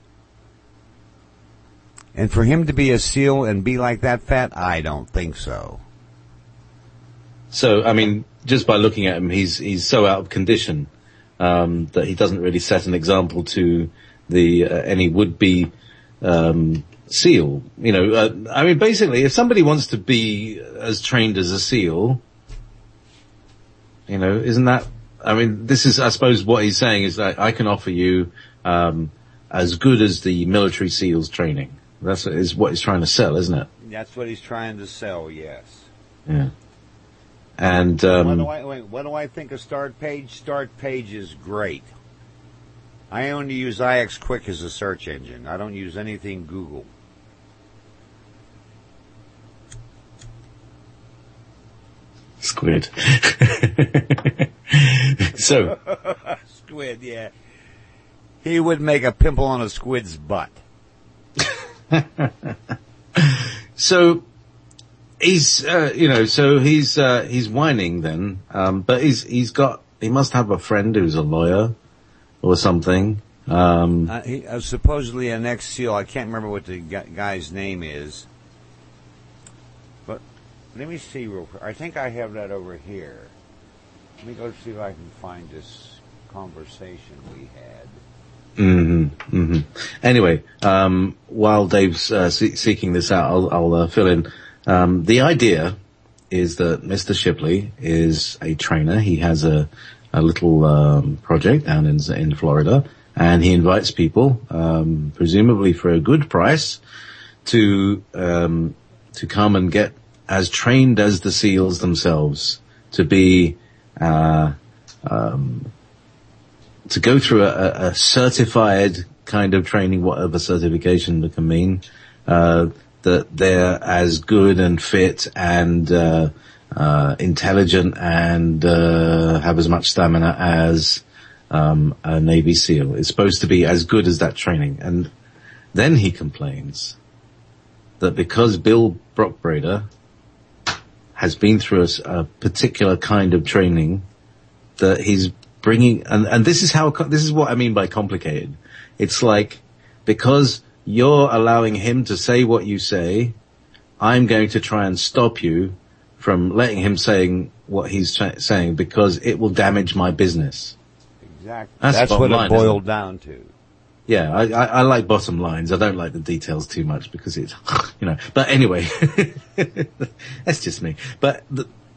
[SPEAKER 2] And for him to be a SEAL and be like that fat, I don't think so.
[SPEAKER 1] So, I mean, just by looking at him, he's he's so out of condition um, that he doesn't really set an example to the uh, any would-be um, SEAL. You know, uh, I mean, basically, if somebody wants to be as trained as a SEAL, you know, isn't that? I mean, this is, I suppose, what he's saying is that I can offer you um, as good as the military SEALs training. That's is what he's trying to sell, isn't it?
[SPEAKER 2] That's what he's trying to sell, yes.
[SPEAKER 1] Yeah. And um,
[SPEAKER 2] what do I wait, what do I think of Start Page? Start Page is great. I only use I X Quick as a search engine. I don't use anything Google.
[SPEAKER 1] Squid. So.
[SPEAKER 2] Squid, yeah. He would make a pimple on a squid's butt.
[SPEAKER 1] So he's, uh, you know, so he's uh, he's whining then, um, but he's he's got he must have a friend who's a lawyer or something. Um,
[SPEAKER 2] uh, he, uh, supposedly an ex-SEAL. I can't remember what the guy's name is, but let me see real quick. I think I have that over here. Let me go see if I can find this conversation we had.
[SPEAKER 1] Mm-hmm, mm-hmm. Anyway, um, while Dave's uh, see- seeking this out, I'll, I'll uh, fill in. Um, the idea is that Mister Shipley is a trainer. He has a, a little um, project down in in Florida, and he invites people, um, presumably for a good price, to um, to come and get as trained as the SEALs themselves, to be uh, um, to go through a, a certified kind of training, whatever certification that can mean, uh, that they're as good and fit and uh, uh, intelligent and uh, have as much stamina as um, a Navy SEAL. It's supposed to be as good as that training. And then he complains that because Bill Brockbrader has been through a, a particular kind of training, that he's bringing, and, and this is how, this is what I mean by complicated. It's like, because you're allowing him to say what you say, I'm going to try and stop you from letting him saying what he's tra- saying because it will damage my business.
[SPEAKER 2] Exactly.
[SPEAKER 1] That's,
[SPEAKER 2] That's what it boiled down to.
[SPEAKER 1] Yeah, I, I, I like bottom lines. I don't like the details too much because it's, you know, but anyway, that's just me. But the,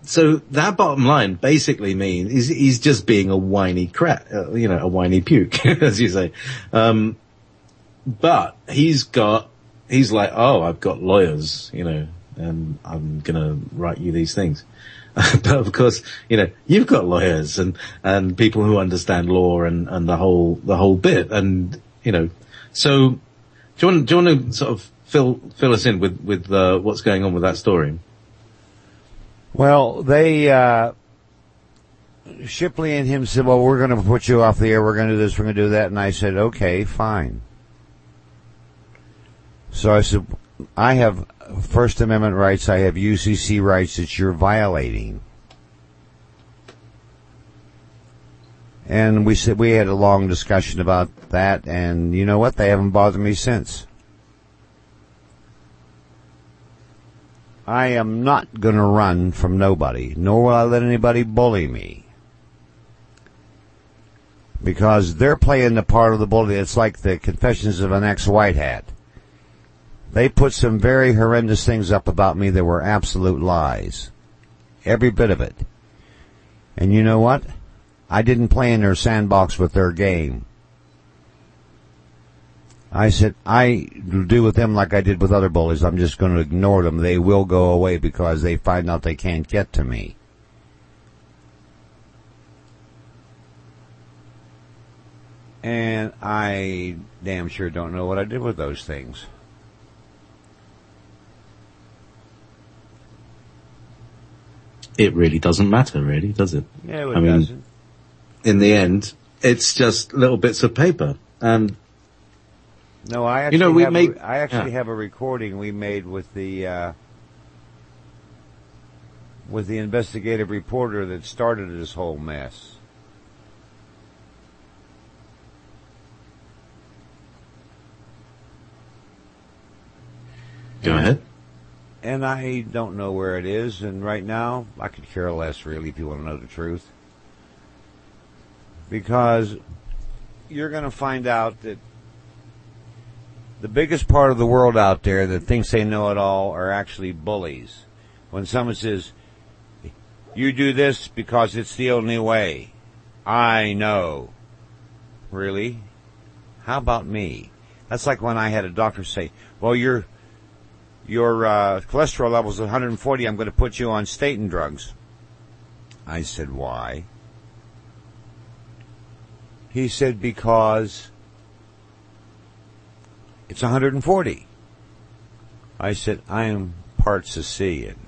[SPEAKER 1] so that bottom line basically means he's, he's just being a whiny crap, uh, you know, a whiny puke, as you say. Um, but he's got, he's like, oh, I've got lawyers, you know, and I'm gonna write you these things. But of course, you know, you've got lawyers and, and people who understand law and, and the whole, the whole bit. And, you know, so do you want, do you want to sort of fill, fill us in with, with, uh, what's going on with that story?
[SPEAKER 2] Well, they, uh, Shipley and him said, well, we're going to put you off the air. We're going to do this. We're going to do that. And I said, okay, fine. So I said, I have First Amendment rights. I have U C C rights that you're violating. And we said, we had a long discussion about that. And you know what? They haven't bothered me since. I am not going to run from nobody, nor will I let anybody bully me. Because they're playing the part of the bully. It's like the Confessions of an Ex-White Hat. They put some very horrendous things up about me that were absolute lies. Every bit of it. And you know what? I didn't play in their sandbox with their game. I said, I do with them like I did with other bullies. I'm just going to ignore them. They will go away because they find out they can't get to me. And I damn sure don't know what I did with those things.
[SPEAKER 1] It really doesn't matter, really, does it?
[SPEAKER 2] Yeah, it
[SPEAKER 1] I mean,
[SPEAKER 2] doesn't.
[SPEAKER 1] in the end, it's just little bits of paper. And
[SPEAKER 2] no, I actually
[SPEAKER 1] you know, we
[SPEAKER 2] have
[SPEAKER 1] made,
[SPEAKER 2] a, I actually
[SPEAKER 1] yeah.
[SPEAKER 2] have a recording we made with the uh, with the investigative reporter that started this whole mess.
[SPEAKER 1] Go ahead.
[SPEAKER 2] And I don't know where it is, and right now, I could care less, really, if you want to know the truth. Because you're going to find out that the biggest part of the world out there that thinks they know it all are actually bullies. When someone says, you do this because it's the only way. I know. Really? How about me? That's like when I had a doctor say, well, you're Your uh, cholesterol level is one hundred forty. I'm going to put you on statin drugs. I said, why? He said, because it's one hundred forty. I said, I am part Sicilian.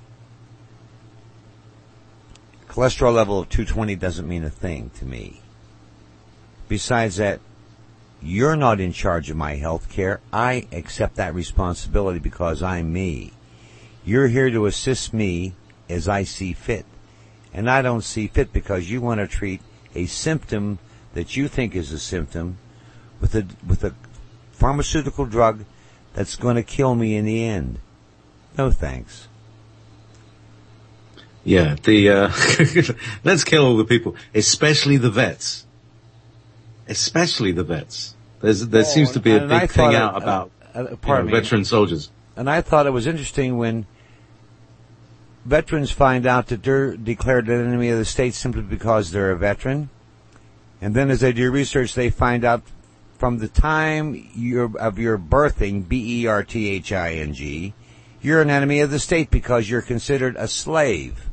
[SPEAKER 2] Cholesterol level of two twenty doesn't mean a thing to me. Besides that, you're not in charge of my health care. I accept that responsibility because I'm me. You're here to assist me as I see fit. And I don't see fit because you want to treat a symptom that you think is a symptom with a, with a pharmaceutical drug that's going to kill me in the end. No thanks.
[SPEAKER 1] Yeah, the, uh, let's kill all the people, especially the vets. Especially the vets. There's, there
[SPEAKER 2] oh,
[SPEAKER 1] seems to be a
[SPEAKER 2] and I
[SPEAKER 1] big thing
[SPEAKER 2] it,
[SPEAKER 1] out about
[SPEAKER 2] uh, uh,
[SPEAKER 1] you
[SPEAKER 2] pardon
[SPEAKER 1] know,
[SPEAKER 2] me.
[SPEAKER 1] veteran soldiers.
[SPEAKER 2] And I thought it was interesting when veterans find out that they're declared an enemy of the state simply because they're a veteran. And then as they do research, they find out from the time you're, of your birthing, B E R T H I N G, you're an enemy of the state because you're considered a slave.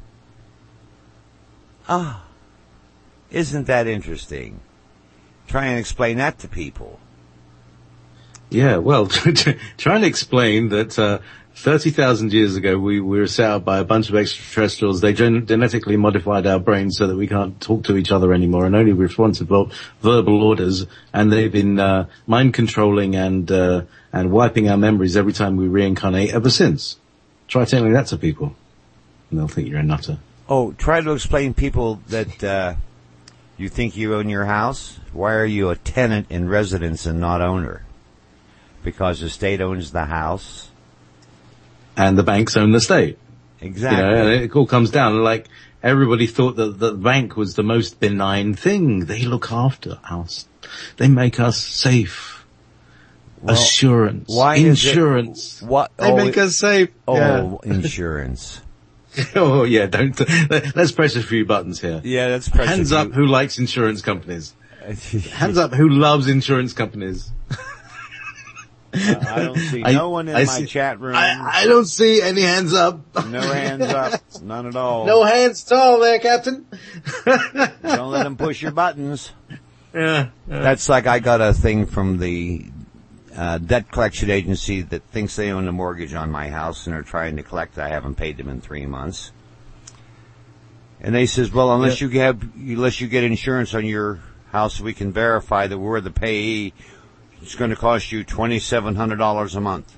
[SPEAKER 2] Ah, isn't that interesting? Try and explain that to people.
[SPEAKER 1] Yeah, well, trying to explain that uh, thirty thousand years ago we, we were set up by a bunch of extraterrestrials. They gen- genetically modified our brains so that we can't talk to each other anymore and only respond to vo- verbal orders. And they've been uh, mind controlling and uh, and wiping our memories every time we reincarnate ever since. Try telling that to people, and they'll think you're a nutter.
[SPEAKER 2] Oh, try to explain people that uh, you think you own your house. Why are you a tenant in residence and not owner? Because the state owns the house.
[SPEAKER 1] And the banks own the state.
[SPEAKER 2] Exactly.
[SPEAKER 1] You know, and it all comes down, like, everybody thought that the bank was the most benign thing. They look after us. They make us safe. Well, assurance.
[SPEAKER 2] Why
[SPEAKER 1] insurance.
[SPEAKER 2] Is it, what?
[SPEAKER 1] They
[SPEAKER 2] oh,
[SPEAKER 1] make us safe.
[SPEAKER 2] Oh,
[SPEAKER 1] yeah.
[SPEAKER 2] insurance.
[SPEAKER 1] Oh yeah, don't. Let's press a few buttons here.
[SPEAKER 2] Yeah, let's press
[SPEAKER 1] Hands
[SPEAKER 2] a
[SPEAKER 1] up
[SPEAKER 2] few.
[SPEAKER 1] who likes insurance companies. Hands up who loves insurance companies.
[SPEAKER 2] Uh, I don't see
[SPEAKER 1] I-
[SPEAKER 2] no one in
[SPEAKER 1] I
[SPEAKER 2] my
[SPEAKER 1] see-
[SPEAKER 2] chat room.
[SPEAKER 1] I, I don't see any hands up.
[SPEAKER 2] No hands up. None at all.
[SPEAKER 1] No hands at all there, Captain.
[SPEAKER 2] Don't let them push your buttons.
[SPEAKER 1] Yeah.
[SPEAKER 2] That's like I got a thing from the uh, debt collection agency that thinks they own a mortgage on my house and are trying to collect. I haven't paid them in three months. And they says, well, unless
[SPEAKER 1] Yeah.
[SPEAKER 2] you have, unless you get insurance on your house, we can verify that we're the payee. It's going to cost you twenty-seven hundred dollars a month.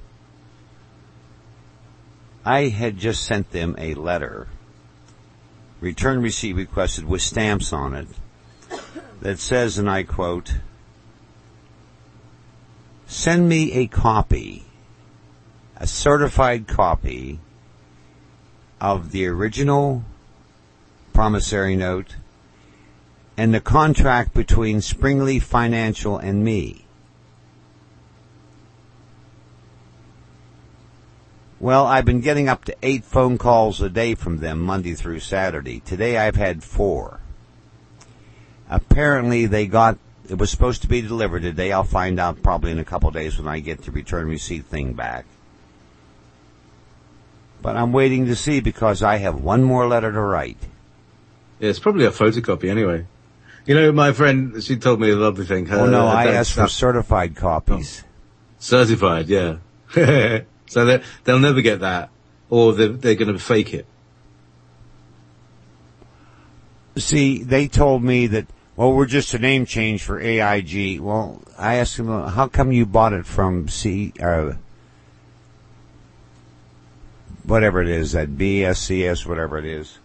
[SPEAKER 2] I had just sent them a letter, return receipt requested with stamps on it, that says, and I quote, send me a copy, a certified copy of the original promissory note and the contract between Springleaf Financial and me. Well, I've been getting up to eight phone calls a day from them Monday through Saturday. Today I've had four. Apparently they got, it was supposed to be delivered today. I'll find out probably in a couple of days when I get the return receipt thing back. But I'm waiting to see because I have one more letter to write.
[SPEAKER 1] Yeah, it's probably a photocopy anyway. You know, my friend, she told me a lovely thing. Her,
[SPEAKER 2] Oh no,
[SPEAKER 1] her
[SPEAKER 2] I
[SPEAKER 1] dad
[SPEAKER 2] asked for
[SPEAKER 1] stuff-
[SPEAKER 2] certified copies.
[SPEAKER 1] certified, yeah. So they- they'll never get that, or they're, they're going to fake it.
[SPEAKER 2] See, they told me that, well, we're just a name change for A I G. Well, I asked them, well, how come you bought it from C, uh, whatever it is, that B S C S, whatever it is.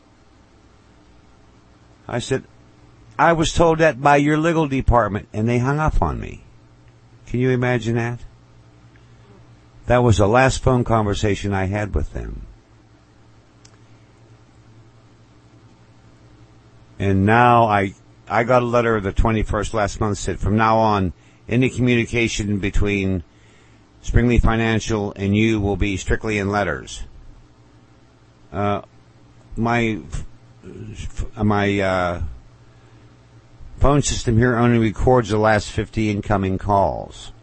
[SPEAKER 2] I said, I was told that by your legal department, and they hung up on me. Can you imagine that? That was the last phone conversation I had with them. And now I, I got a letter of the twenty-first last month said from now on, any communication between Springleaf Financial and you will be strictly in letters. Uh, my, my, uh, phone system here only records the last fifty incoming calls.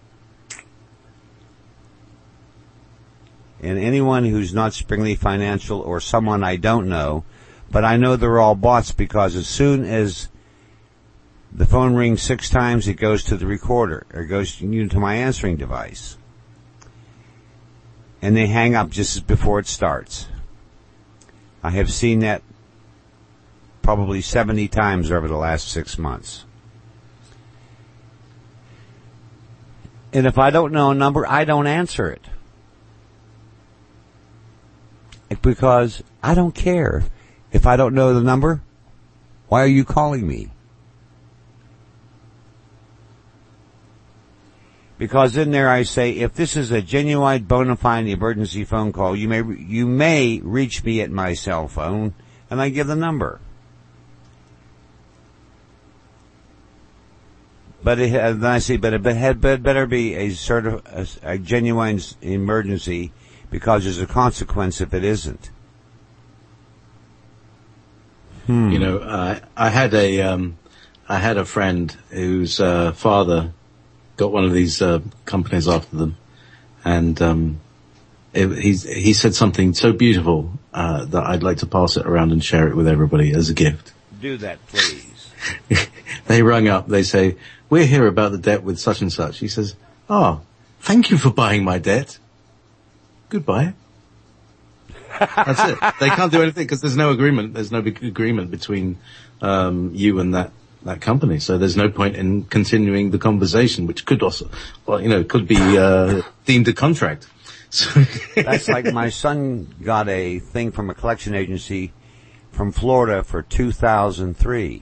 [SPEAKER 2] And anyone who's not Springleaf Financial or someone I don't know, but I know they're all bots because as soon as the phone rings six times, it goes to the recorder, or goes to, to my answering device. And they hang up just before it starts. I have seen that probably seventy times over the last six months. And if I don't know a number, I don't answer it. Because I don't care. If I don't know the number, why are you calling me? Because in there I say, if this is a genuine bona fide emergency phone call, you may, you may reach me at my cell phone, and I give the number. But it, and I say, but it had better be a sort of, a, a genuine emergency, because there's a consequence if it isn't. Hmm.
[SPEAKER 1] You know, I I had a um, I had a friend whose uh, father got one of these uh, companies after them, and um, it, he's he said something so beautiful uh, that I'd like to pass it around and share it with everybody as a gift.
[SPEAKER 2] Do that, please.
[SPEAKER 1] They rung up. They say, "We're here about the debt with such and such." He says, "Oh, thank you for buying my debt. Goodbye." That's it. They can't do anything because there's no agreement. There's no big agreement between um, you and that, that company. So there's no point in continuing the conversation, which could also, well, you know, could be uh, deemed a contract. So
[SPEAKER 2] That's like my son got a thing from a collection agency from Florida for two thousand three.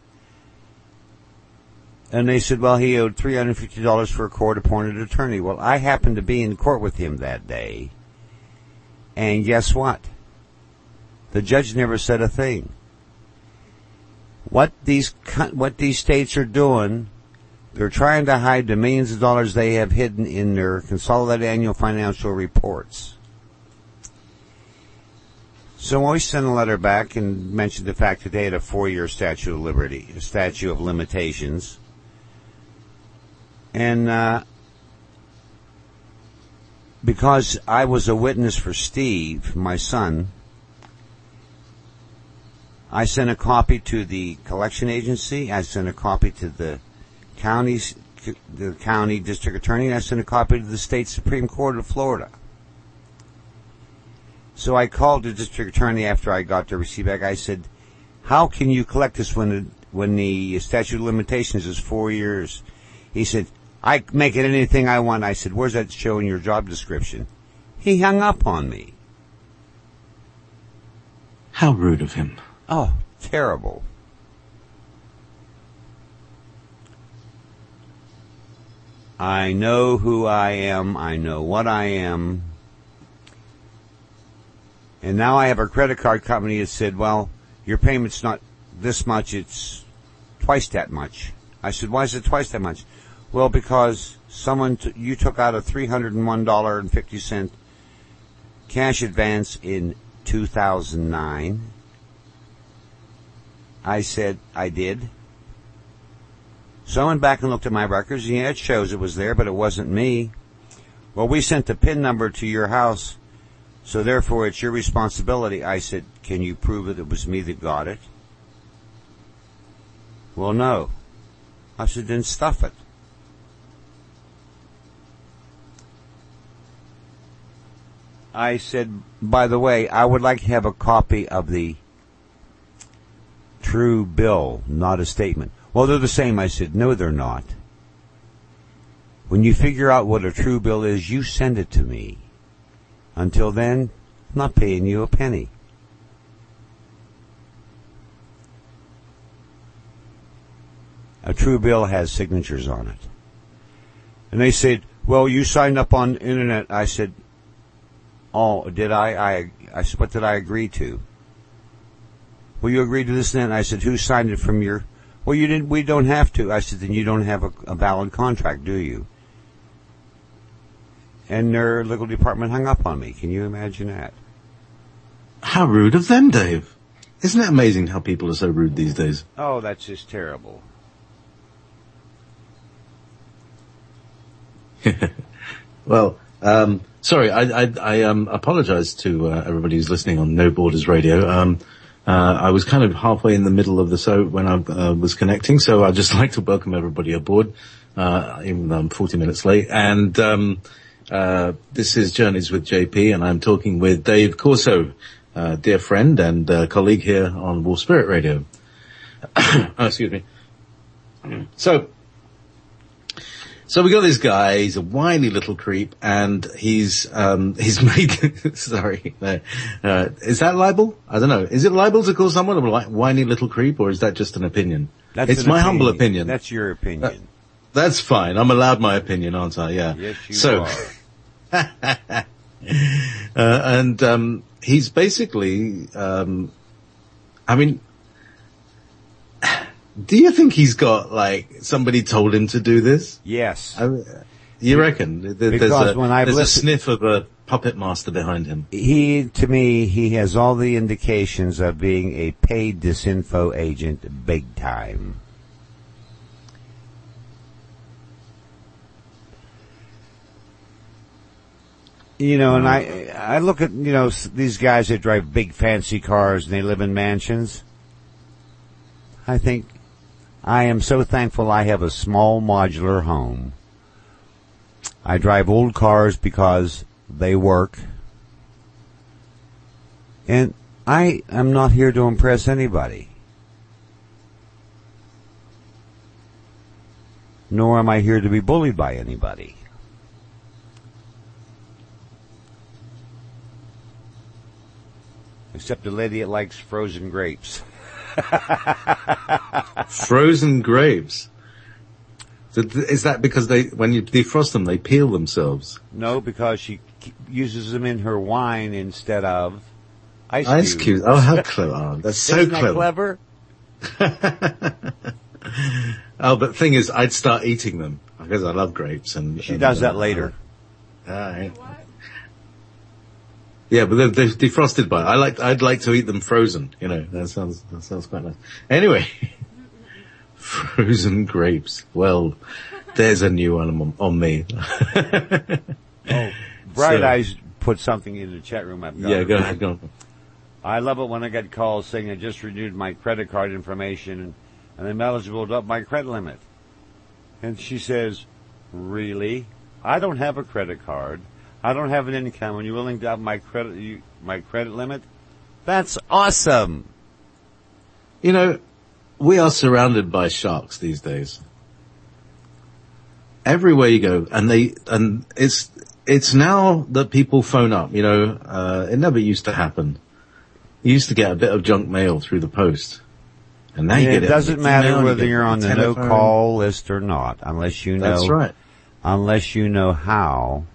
[SPEAKER 2] And they said, well, he owed three hundred fifty dollars for a court-appointed attorney. Well, I happened to be in court with him that day. And guess what? The judge never said a thing. What these, what these states are doing, they're trying to hide the millions of dollars they have hidden in their consolidated annual financial reports. So I sent a letter back and mentioned the fact that they had a four-year statute of liberty, a statute of limitations. And uh, because I was a witness for Steve, my son, I sent a copy to the collection agency. I sent a copy to the county's, the county district attorney. And I sent a copy to the state Supreme Court of Florida. So I called the district attorney after I got the receipt back. I said, "How can you collect this when the, when the statute of limitations is four years?" He said, "I make it anything I want." I said, "Where's that show in your job description?" He hung up on me.
[SPEAKER 1] How rude of him.
[SPEAKER 2] Oh, terrible. I know who I am. I know what I am. And now I have a credit card company that said, "Well, your payment's not this much, it's twice that much." I said, "Why is it twice that much?" "Well, because someone, t- you took out a three hundred one dollars and fifty cents cash advance in two thousand nine. I said, "I did." So I went back and looked at my records. Yeah, it shows it was there, but it wasn't me. "Well, we sent the PIN number to your house, so therefore it's your responsibility." I said, "Can you prove that it was me that got it?" "Well, no." I said, "Then stuff it." I said, "By the way, I would like to have a copy of the true bill, not a statement." "Well, they're the same." I said, "No, they're not. When you figure out what a true bill is, you send it to me. Until then, I'm not paying you a penny." A true bill has signatures on it. And they said, "Well, you signed up on the internet." I said, "Oh, did I? I, I said, "What did I agree to?" "Well, you agreed to this and that." I said, "Who signed it from your..." "Well, you didn't, we don't have to." I said, "Then you don't have a, a valid contract, do you?" And their legal department hung up on me. Can you imagine that?
[SPEAKER 1] How rude of them, Dave. Isn't it amazing how people are so rude these days?
[SPEAKER 2] Oh, that's just terrible.
[SPEAKER 1] Well, um, sorry, I, I, I um, apologize to uh, everybody who's listening on No Borders Radio. Um, uh, I was kind of halfway in the middle of the show when I uh, was connecting, so I'd just like to welcome everybody aboard, uh, even though I'm forty minutes late. And um, uh, this is Journeys with J P, and I'm talking with Dave Corso, uh, dear friend and uh, colleague here on Wolf Spirit Radio. Oh, excuse me. So... So we got this guy, he's a whiny little creep, and he's, um, he's made, sorry, no, uh, is that libel? I don't know. Is it libel to call someone a whiny little creep, or is that just an opinion?
[SPEAKER 2] That's
[SPEAKER 1] it's
[SPEAKER 2] an
[SPEAKER 1] my
[SPEAKER 2] opinion.
[SPEAKER 1] humble opinion.
[SPEAKER 2] That's your opinion.
[SPEAKER 1] That, that's fine. I'm allowed my opinion, aren't I? Yeah.
[SPEAKER 2] Yes, you
[SPEAKER 1] so,
[SPEAKER 2] are.
[SPEAKER 1] uh, and, um, he's basically, um, I mean, do you think he's got, like, somebody told him to do this?
[SPEAKER 2] Yes.
[SPEAKER 1] I mean, you reckon? There,
[SPEAKER 2] because
[SPEAKER 1] there's a,
[SPEAKER 2] when I've
[SPEAKER 1] there's
[SPEAKER 2] listened,
[SPEAKER 1] a sniff of a puppet master behind him.
[SPEAKER 2] He, to me, he has all the indications of being a paid disinfo agent big time. You know, and I, I look at, you know, these guys that drive big fancy cars and they live in mansions. I think, I am so thankful I have a small modular home. I drive old cars because they work. And I am not here to impress anybody. Nor am I here to be bullied by anybody. Except the lady that likes frozen grapes.
[SPEAKER 1] Frozen grapes. Is that because they, when you defrost them, they peel themselves?
[SPEAKER 2] No, because she uses them in her wine instead of ice,
[SPEAKER 1] ice
[SPEAKER 2] cubes.
[SPEAKER 1] cubes. Oh, how clever! Oh, that's so
[SPEAKER 2] Isn't
[SPEAKER 1] clever.
[SPEAKER 2] That clever?
[SPEAKER 1] Oh, but the thing is, I'd start eating them because I love grapes, and
[SPEAKER 2] She
[SPEAKER 1] and,
[SPEAKER 2] does
[SPEAKER 1] uh,
[SPEAKER 2] that later.
[SPEAKER 1] All right.
[SPEAKER 3] What?
[SPEAKER 1] Yeah, but they're, they're defrosted by. I like. I'd like to eat them frozen. You know, that sounds that sounds quite nice. Anyway, frozen grapes. Well, there's a new one on, on me.
[SPEAKER 2] Oh, Bright so, Eyes put something in the chat room. I've got
[SPEAKER 1] yeah, go ahead. Go on.
[SPEAKER 2] I love it when I get calls saying I just renewed my credit card information and I'm eligible to up my credit limit. And she says, really? I don't have a credit card. I don't have an income. Are you willing to up my credit, you, my credit limit? That's awesome.
[SPEAKER 1] You know, we are surrounded by sharks these days. Everywhere you go, and they, and it's, it's now that people phone up, you know, uh, it never used to happen. You used to get a bit of junk mail through the post. And now
[SPEAKER 2] yeah,
[SPEAKER 1] you get
[SPEAKER 2] it. It doesn't matter whether you're on the
[SPEAKER 1] telephone.
[SPEAKER 2] no-call list or not, unless you know.
[SPEAKER 1] That's right.
[SPEAKER 2] Unless you know how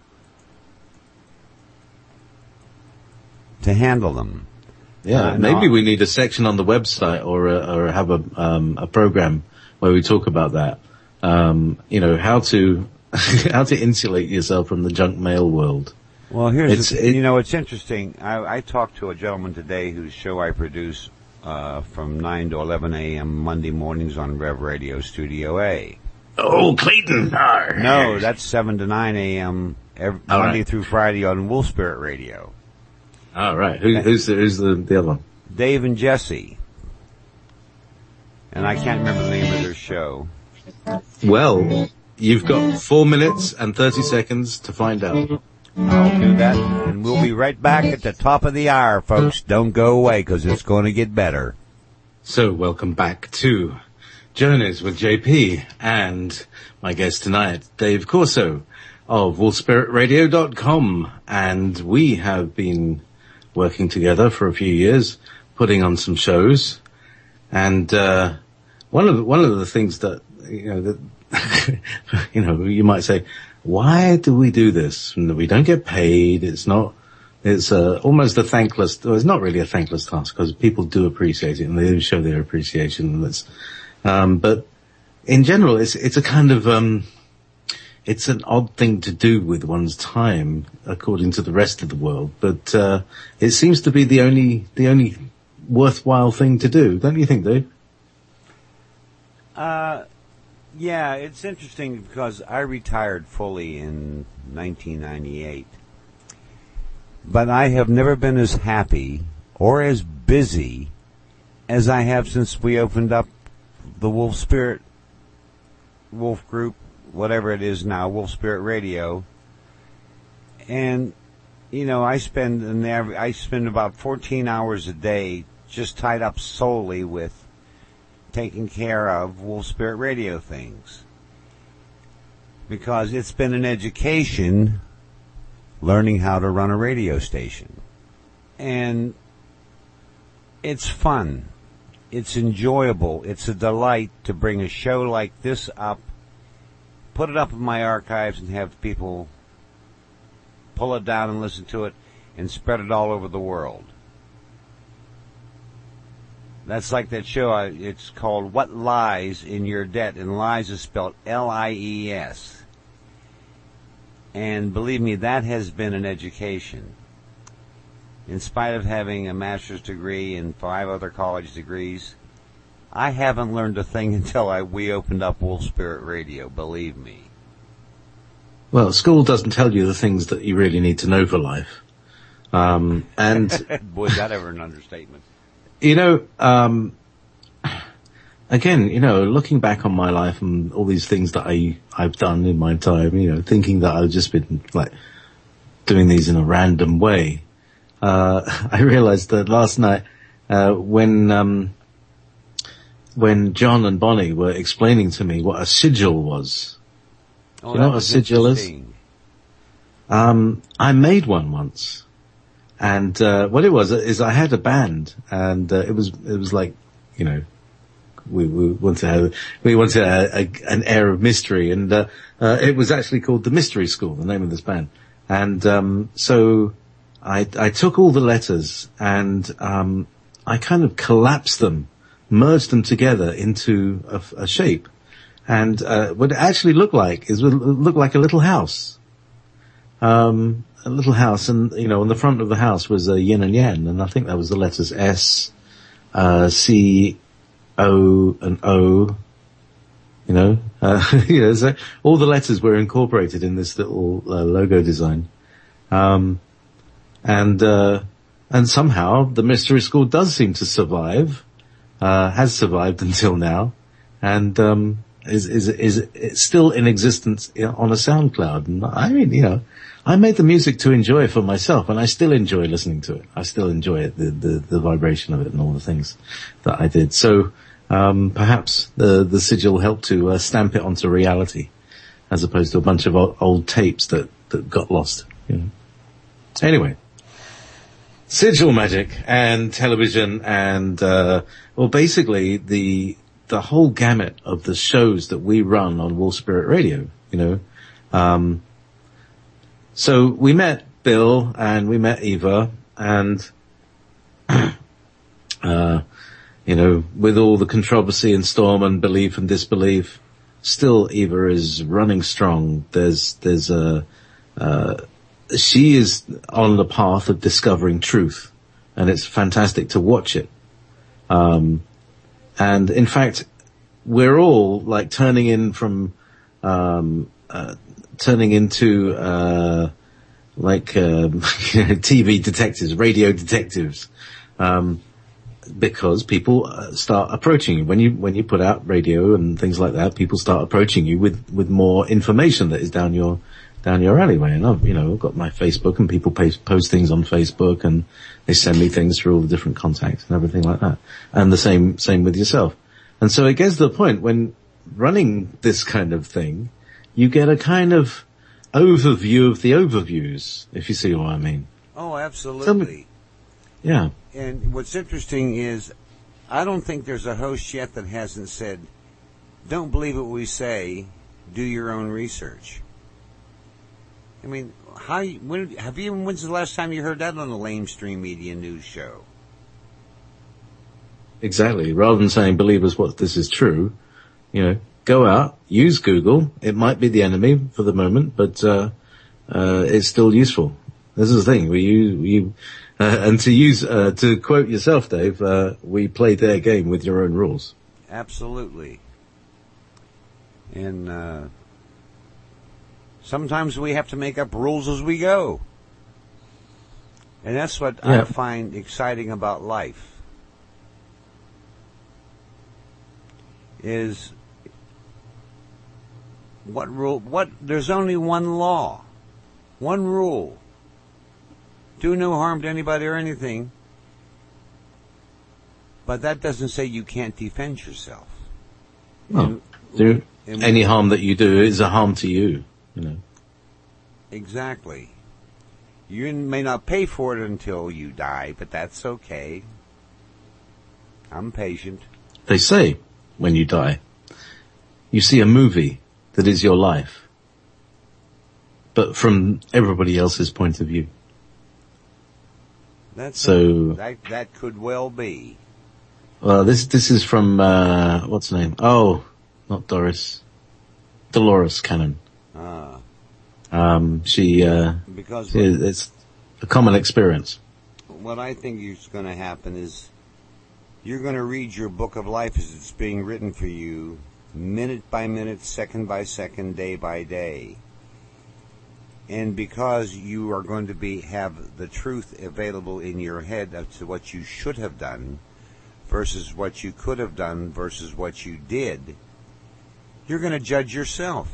[SPEAKER 2] to handle them.
[SPEAKER 1] Yeah,
[SPEAKER 2] uh,
[SPEAKER 1] maybe
[SPEAKER 2] no,
[SPEAKER 1] we need a section on the website or a, or have a um, a program where we talk about that. Um, you know, how to how to insulate yourself from the junk mail world.
[SPEAKER 2] Well, here's
[SPEAKER 1] it's,
[SPEAKER 2] the,
[SPEAKER 1] it,
[SPEAKER 2] you know, it's interesting. I, I talked to a gentleman today whose show I produce uh, from nine to eleven a.m. Monday mornings on Rev Radio Studio A.
[SPEAKER 1] Oh, Clayton!
[SPEAKER 2] No, that's seven to nine a.m. Every, Monday
[SPEAKER 1] right.
[SPEAKER 2] through Friday on Wolf Spirit Radio.
[SPEAKER 1] All right. Who, who's the, who's the, the other one?
[SPEAKER 2] Dave and Jesse. And I can't remember the name of their show.
[SPEAKER 1] Well, you've got four minutes and thirty seconds to find out.
[SPEAKER 2] I'll do that, and we'll be right back at the top of the hour, folks. Don't go away, because it's going to get better.
[SPEAKER 1] So, welcome back to Journeys with J P and my guest tonight, Dave Corso of wolf spirit radio dot com. And we have been working together for a few years, putting on some shows. And uh one of the, one of the things that, you know, that, you know, you might say, why do we do this? We don't get paid. It's not, it's uh, almost a thankless, well, it's not really a thankless task because people do appreciate it and they do show their appreciation. And it's, um, but in general, it's, it's a kind of, um, it's an odd thing to do with one's time according to the rest of the world. But, uh, it seems to be the only, the only worthwhile thing to do. Don't you think, Dave?
[SPEAKER 2] Uh, Yeah, it's interesting because I retired fully in nineteen ninety-eight. But I have never been as happy or as busy as I have since we opened up the Wolf Spirit Wolf Group, whatever it is now, Wolf Spirit Radio. And, you know, I spend an average, I spend about fourteen hours a day just tied up solely with taking care of Wolf Spirit Radio things. Because it's been an education learning how to run a radio station. And it's fun. It's enjoyable. It's a delight to bring a show like this up, put it up in my archives and have people pull it down and listen to it and spread it all over the world. That's like that show, uh, it's called What Lies in Your Debt, and lies is spelled L I E S. And believe me, that has been an education. In spite of having a master's degree and five other college degrees, I haven't learned a thing until I we opened up Wolf Spirit Radio, believe me.
[SPEAKER 1] Well, school doesn't tell you the things that you really need to know for life. Um, and
[SPEAKER 2] boy, is that ever an understatement.
[SPEAKER 1] You know, um, again, you know, looking back on my life and all these things that I, I've done in my time, you know, thinking that I've just been like doing these in a random way, uh, I realized that last night, uh, when, um, when John and Bonnie were explaining to me what a sigil was.
[SPEAKER 2] Oh,
[SPEAKER 1] you know what a sigil is? Um, I made one once. And, uh, what it was is I had a band and, uh, it was, it was like, you know, we, we wanted to have, we wanted a, a, an air of mystery and, uh, uh, it was actually called the Mystery School, the name of this band. And, um, so I, I took all the letters and, um, I kind of collapsed them, merged them together into a, a shape. And, uh, what it actually looked like is it looked like a little house. Um, a little house, and you know, on the front of the house was a yin and yang, and I think that was the letters S, uh, C, O, and O. You know, uh, you know, so all the letters were incorporated in this little uh, logo design, um, and uh, and somehow the mystery school does seem to survive, uh, has survived until now, and um, is is is it's still in existence on a SoundCloud. And I mean, you know, I made the music to enjoy for myself, and I still enjoy listening to it. I still enjoy it, the the, the vibration of it, and all the things that I did. So. Um, perhaps the, the sigil helped to uh, stamp it onto reality, as opposed to a bunch of old, old tapes that, that got lost. You know. Anyway, sigil magic and television and, uh, well, basically the the whole gamut of the shows that we run on Wolf Spirit Radio. You know, um, so we met Bill and we met Eva and. uh You know, with all the controversy and storm and belief and disbelief, still Eva is running strong. There's, there's a, uh, she is on the path of discovering truth, and it's fantastic to watch it. Um, and in fact, we're all like turning in from, um, uh, turning into, uh, like, um, you know, T V detectives, radio detectives, um, because people uh, start approaching you. When you, when you put out radio and things like that, people start approaching you with, with more information that is down your, down your alleyway. And I've, you know, I've got my Facebook and people post, post things on Facebook and they send me things through all the different contacts and everything like that. And the same, same with yourself. And so it gets to the point when running this kind of thing, you get a kind of overview of the overviews, if you see what I mean.
[SPEAKER 2] Oh, absolutely.
[SPEAKER 1] So, yeah.
[SPEAKER 2] And what's interesting is, I don't think there's a host yet that hasn't said, don't believe what we say, do your own research. I mean, how, when, have you, when's the last time you heard that on a lamestream media news show?
[SPEAKER 1] Exactly. Rather than saying, believe us what this is true, you know, go out, use Google. It might be the enemy for the moment, but, uh, uh, it's still useful. This is the thing. We, you, you, Uh, and to use, uh, to quote yourself, Dave, uh, we play their game with your own rules.
[SPEAKER 2] Absolutely. And, uh, sometimes we have to make up rules as we go. And that's what yeah. I find exciting about life. Is what rule, what, there's only one law. One rule. Do no harm to anybody or anything, but that doesn't say you can't defend yourself.
[SPEAKER 1] Well, and, do, and any harm that you do is a harm to you, you know.
[SPEAKER 2] Exactly. You may not pay for it until you die, but that's okay. I'm patient.
[SPEAKER 1] They say, when you die, you see a movie that is your life, but from everybody else's point of view.
[SPEAKER 2] That's
[SPEAKER 1] so
[SPEAKER 2] a, that that could well be.
[SPEAKER 1] Well, this this is from uh what's her name? Oh, not Doris, Dolores Cannon.
[SPEAKER 2] Ah.
[SPEAKER 1] Um, she uh,
[SPEAKER 2] because
[SPEAKER 1] she, it's a common experience.
[SPEAKER 2] What I think is going to happen is you're going to read your book of life as it's being written for you, minute by minute, second by second, day by day. And because you are going to be have the truth available in your head as to what you should have done versus what you could have done versus what you did, you're going to judge yourself.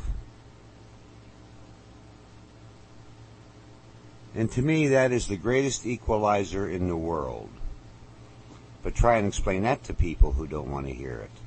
[SPEAKER 2] And to me, that is the greatest equalizer in the world. But try and explain that to people who don't want to hear it.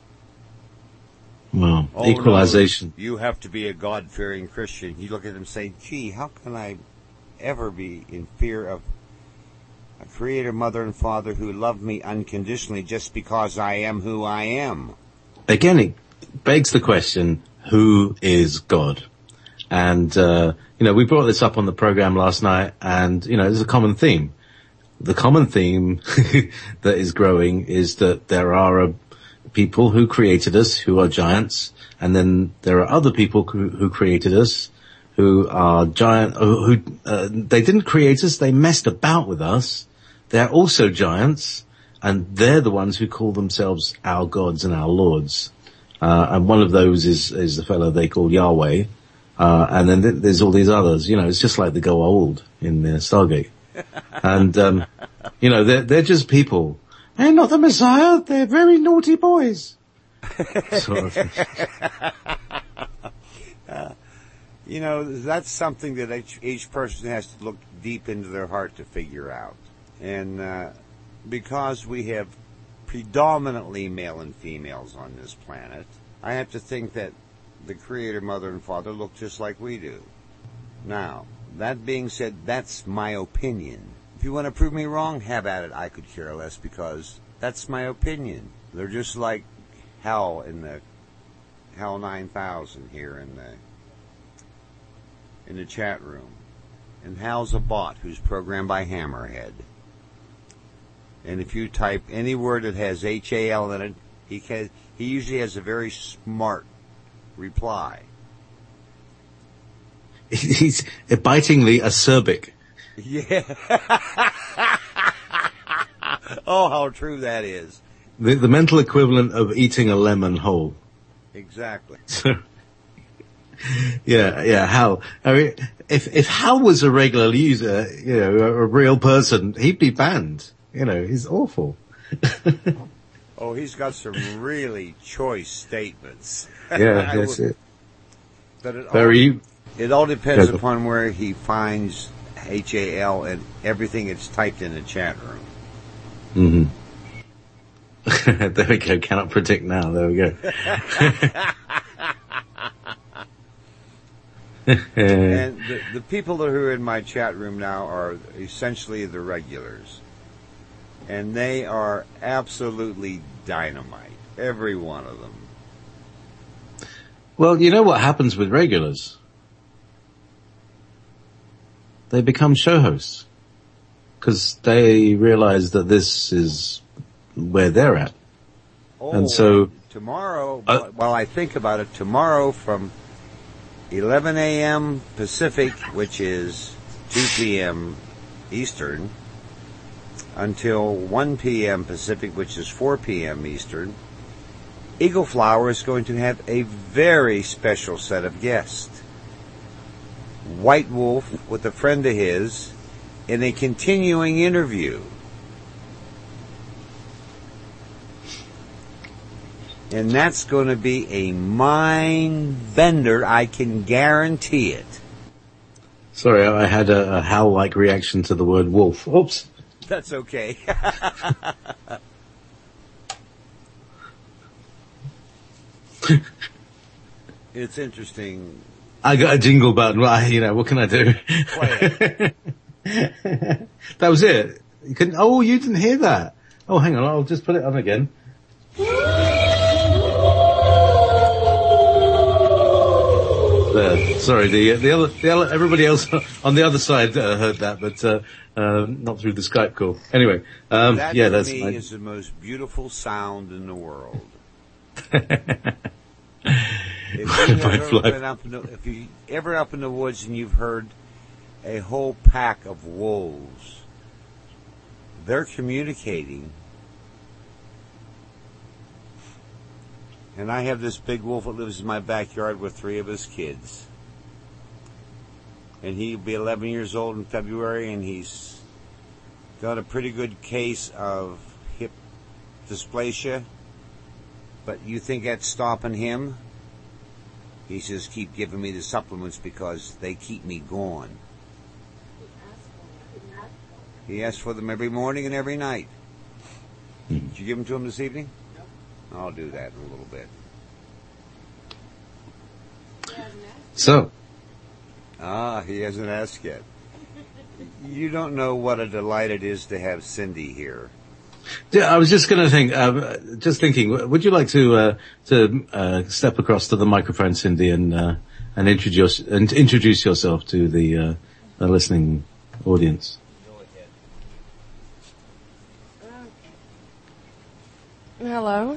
[SPEAKER 1] Well,
[SPEAKER 2] oh,
[SPEAKER 1] equalization.
[SPEAKER 2] No, you have to be a God-fearing Christian. You look at them and say, gee, how can I ever be in fear of a creator, mother, and father who love me unconditionally just because I am who I am?
[SPEAKER 1] Again, it begs the question, who is God? And, uh, you know, we brought this up on the program last night, and, you know, there's a common theme. The common theme that is growing is that there are a people who created us who are giants, and then there are other people who, who created us who are giant, who, who uh, they didn't create us, they messed about with us. They're also giants, and they're the ones who call themselves our gods and our lords. Uh, and one of those is, is the fellow they call Yahweh. Uh, and then th- there's all these others, you know, it's just like the Goa'uld in uh, Stargate. And, um, you know, they're, they're just people. They're not the Messiah, they're very naughty boys. Sort of.
[SPEAKER 2] uh, you know, that's something that each, each person has to look deep into their heart to figure out. And uh, because we have predominantly male and females on this planet, I have to think that the Creator, Mother, and Father look just like we do. Now, that being said, that's my opinion. If you want to prove me wrong, have at it. I could care less, because that's my opinion. They're just like Hal in the Hal nine thousand here in the in the chat room. And Hal's a bot who's programmed by Hammerhead. And if you type any word that has H A L in it, he can, he usually has a very smart reply.
[SPEAKER 1] He's bitingly acerbic.
[SPEAKER 2] Yeah. Oh, how true that is.
[SPEAKER 1] The, the mental equivalent of eating a lemon whole.
[SPEAKER 2] Exactly.
[SPEAKER 1] So, yeah, yeah, Hal. I mean, if, if Hal was a regular user, you know, a, a real person, he'd be banned. You know, he's awful.
[SPEAKER 2] Oh, he's got some really choice statements.
[SPEAKER 1] Yeah, that's it.
[SPEAKER 2] But it
[SPEAKER 1] Very.
[SPEAKER 2] All, it all depends
[SPEAKER 1] yeah,
[SPEAKER 2] upon where he finds H A L and everything it's typed in the chat room.
[SPEAKER 1] Mm-hmm. There we go. Cannot predict now. There we go.
[SPEAKER 2] And the, the people that are in my chat room now are essentially the regulars. And they are absolutely dynamite. Every one of them.
[SPEAKER 1] Well, you know what happens with regulars? They become show hosts. Because they realize that this is where they're at.
[SPEAKER 2] Oh,
[SPEAKER 1] and so...
[SPEAKER 2] Tomorrow,
[SPEAKER 1] uh,
[SPEAKER 2] while I think about it, tomorrow from eleven a.m. Pacific, which is two p.m. Eastern, until one p.m. Pacific, which is four p.m. Eastern, Eagle Flower is going to have a very special set of guests. White Wolf with a friend of his in a continuing interview. And that's going to be a mind bender, I can guarantee it.
[SPEAKER 1] Sorry, I had a, a Hal-like reaction to the word wolf. Oops.
[SPEAKER 2] That's okay. It's interesting.
[SPEAKER 1] I got a jingle button. Well, you know, what can I do?
[SPEAKER 2] Play
[SPEAKER 1] it. That was it. You couldn't, oh, you didn't hear that. Oh, hang on. I'll just put it on again. There. Sorry, the the other, the other, everybody else on the other side uh, heard that, but uh, uh, not through the Skype call. Anyway, um,
[SPEAKER 2] that
[SPEAKER 1] yeah,
[SPEAKER 2] to
[SPEAKER 1] that's
[SPEAKER 2] me
[SPEAKER 1] my...
[SPEAKER 2] is the most beautiful sound in the world. If you've ever been up in the, if you ever up in the woods and you've heard a whole pack of wolves, they're communicating. And I have this big wolf that lives in my backyard with three of his kids. And he'll be eleven years old in February, and he's got a pretty good case of hip dysplasia. But you think that's stopping him? He says, keep giving me the supplements because they keep me going. He asks for them every morning and every night. Did you give them to him this evening? I'll do that in a little bit.
[SPEAKER 1] So.
[SPEAKER 2] Ah, he hasn't asked yet. You don't know what a delight it is to have Cindy here.
[SPEAKER 1] Yeah, I was just going to think, uh, just thinking, would you like to uh, to uh, step across to the microphone, Cindy, and uh, and introduce and introduce yourself to the, uh, the listening audience?
[SPEAKER 3] Hello.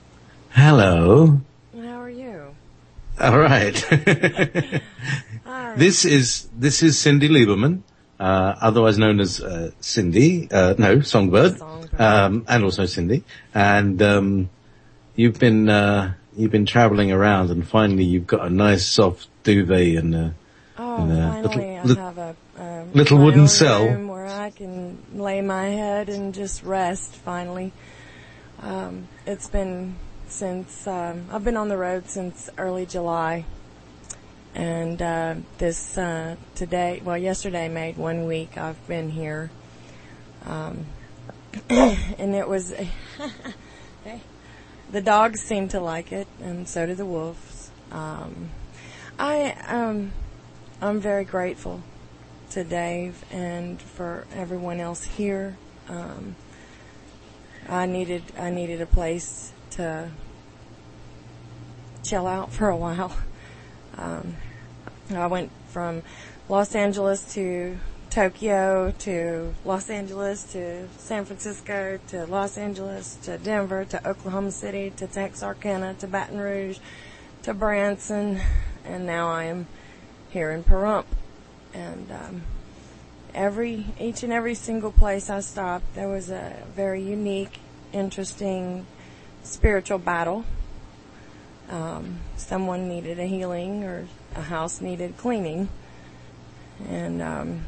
[SPEAKER 1] Hello.
[SPEAKER 3] How are you?
[SPEAKER 1] All right.
[SPEAKER 3] All
[SPEAKER 1] This is this is Cindy Lieberman, uh, otherwise known as uh, Cindy. Uh, no, Songbird,
[SPEAKER 3] Songbird.
[SPEAKER 1] Um, and also Cindy. And um, you've been uh, you've been traveling around, and finally you've got a nice soft duvet and a,
[SPEAKER 3] Oh,
[SPEAKER 1] and a
[SPEAKER 3] finally
[SPEAKER 1] little,
[SPEAKER 3] I have a um,
[SPEAKER 1] little
[SPEAKER 3] my
[SPEAKER 1] wooden
[SPEAKER 3] own
[SPEAKER 1] cell.
[SPEAKER 3] room where I can lay my head and just rest. Finally, um, it's been since um, I've been on the road since early July, and uh, this uh, today, well, yesterday made one week I've been here, um, and it was hey, the dogs seem to like it, and so do the wolves. Um, I um. I'm very grateful to Dave and for everyone else here. Um, I needed I needed a place to chill out for a while. Um, I went from Los Angeles to Tokyo to Los Angeles to San Francisco to Los Angeles to Denver to Oklahoma City to Texarkana to Baton Rouge to Branson, and now I am here in Pahrump. And um, every each and every single place I stopped, there was a very unique, interesting spiritual battle. Um, someone needed a healing, or a house needed cleaning, and um,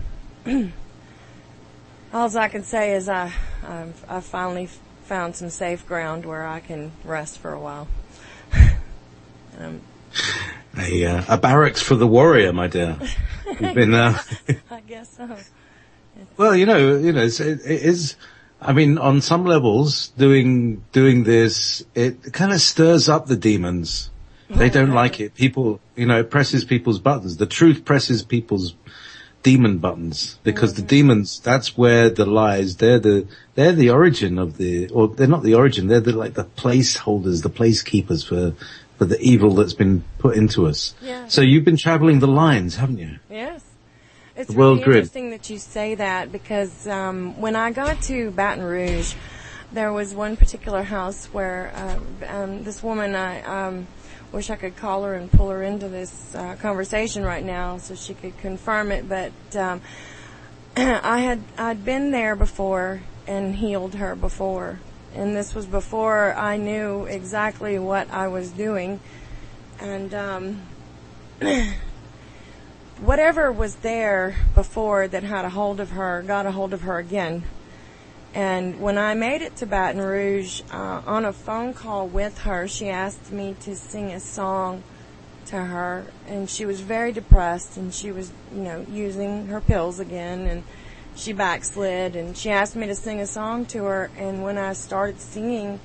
[SPEAKER 3] all I can say is I I've, I finally found some safe ground where I can rest for a while. um,
[SPEAKER 1] A, uh, a barracks for the warrior, my dear. You've been, uh,
[SPEAKER 3] I guess so.
[SPEAKER 1] well, you know, you know, it's, it, it is, I mean, on some levels, doing, doing this, it kind of stirs up the demons. They don't like it. People, you know, it presses people's buttons. The truth presses people's demon buttons, because mm-hmm. the demons, that's where the lies, they're the, they're the origin of the, or they're not the origin, they're the, like the placeholders, the placekeepers for, for the evil that's been put into us.
[SPEAKER 3] Yeah.
[SPEAKER 1] So you've been traveling the lines, haven't you?
[SPEAKER 3] Yes. It's
[SPEAKER 1] The world
[SPEAKER 3] really
[SPEAKER 1] grid.
[SPEAKER 3] interesting that you say that, because um, when I got to Baton Rouge, there was one particular house where uh, um, this woman, I um, wish I could call her and pull her into this uh, conversation right now so she could confirm it, but um, I had I'd been there before and healed her before. And this was before I knew exactly what I was doing. And um, whatever was there before that had a hold of her got a hold of her again. And when I made it to Baton Rouge, uh, on a phone call with her, she asked me to sing a song to her. And she was very depressed, and she was, you know, using her pills again, and she backslid, and she asked me to sing a song to her, and when I started singing,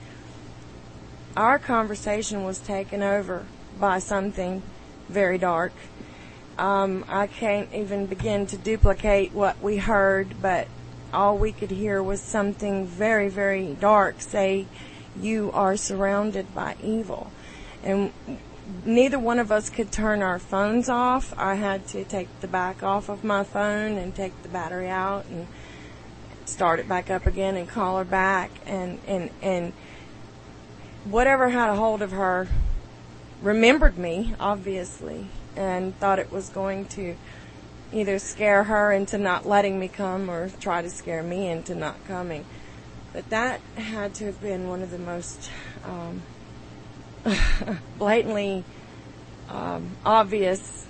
[SPEAKER 3] our conversation was taken over by something very dark. Um, I can't even begin to duplicate what we heard, but all we could hear was something very, very dark say, "You are surrounded by evil." And neither one of us could turn our phones off. I had to take the back off of my phone and take the battery out and start it back up again and call her back. And, and, and whatever had a hold of her remembered me, obviously, and thought it was going to either scare her into not letting me come or try to scare me into not coming. But that had to have been one of the most um, blatantly um, obvious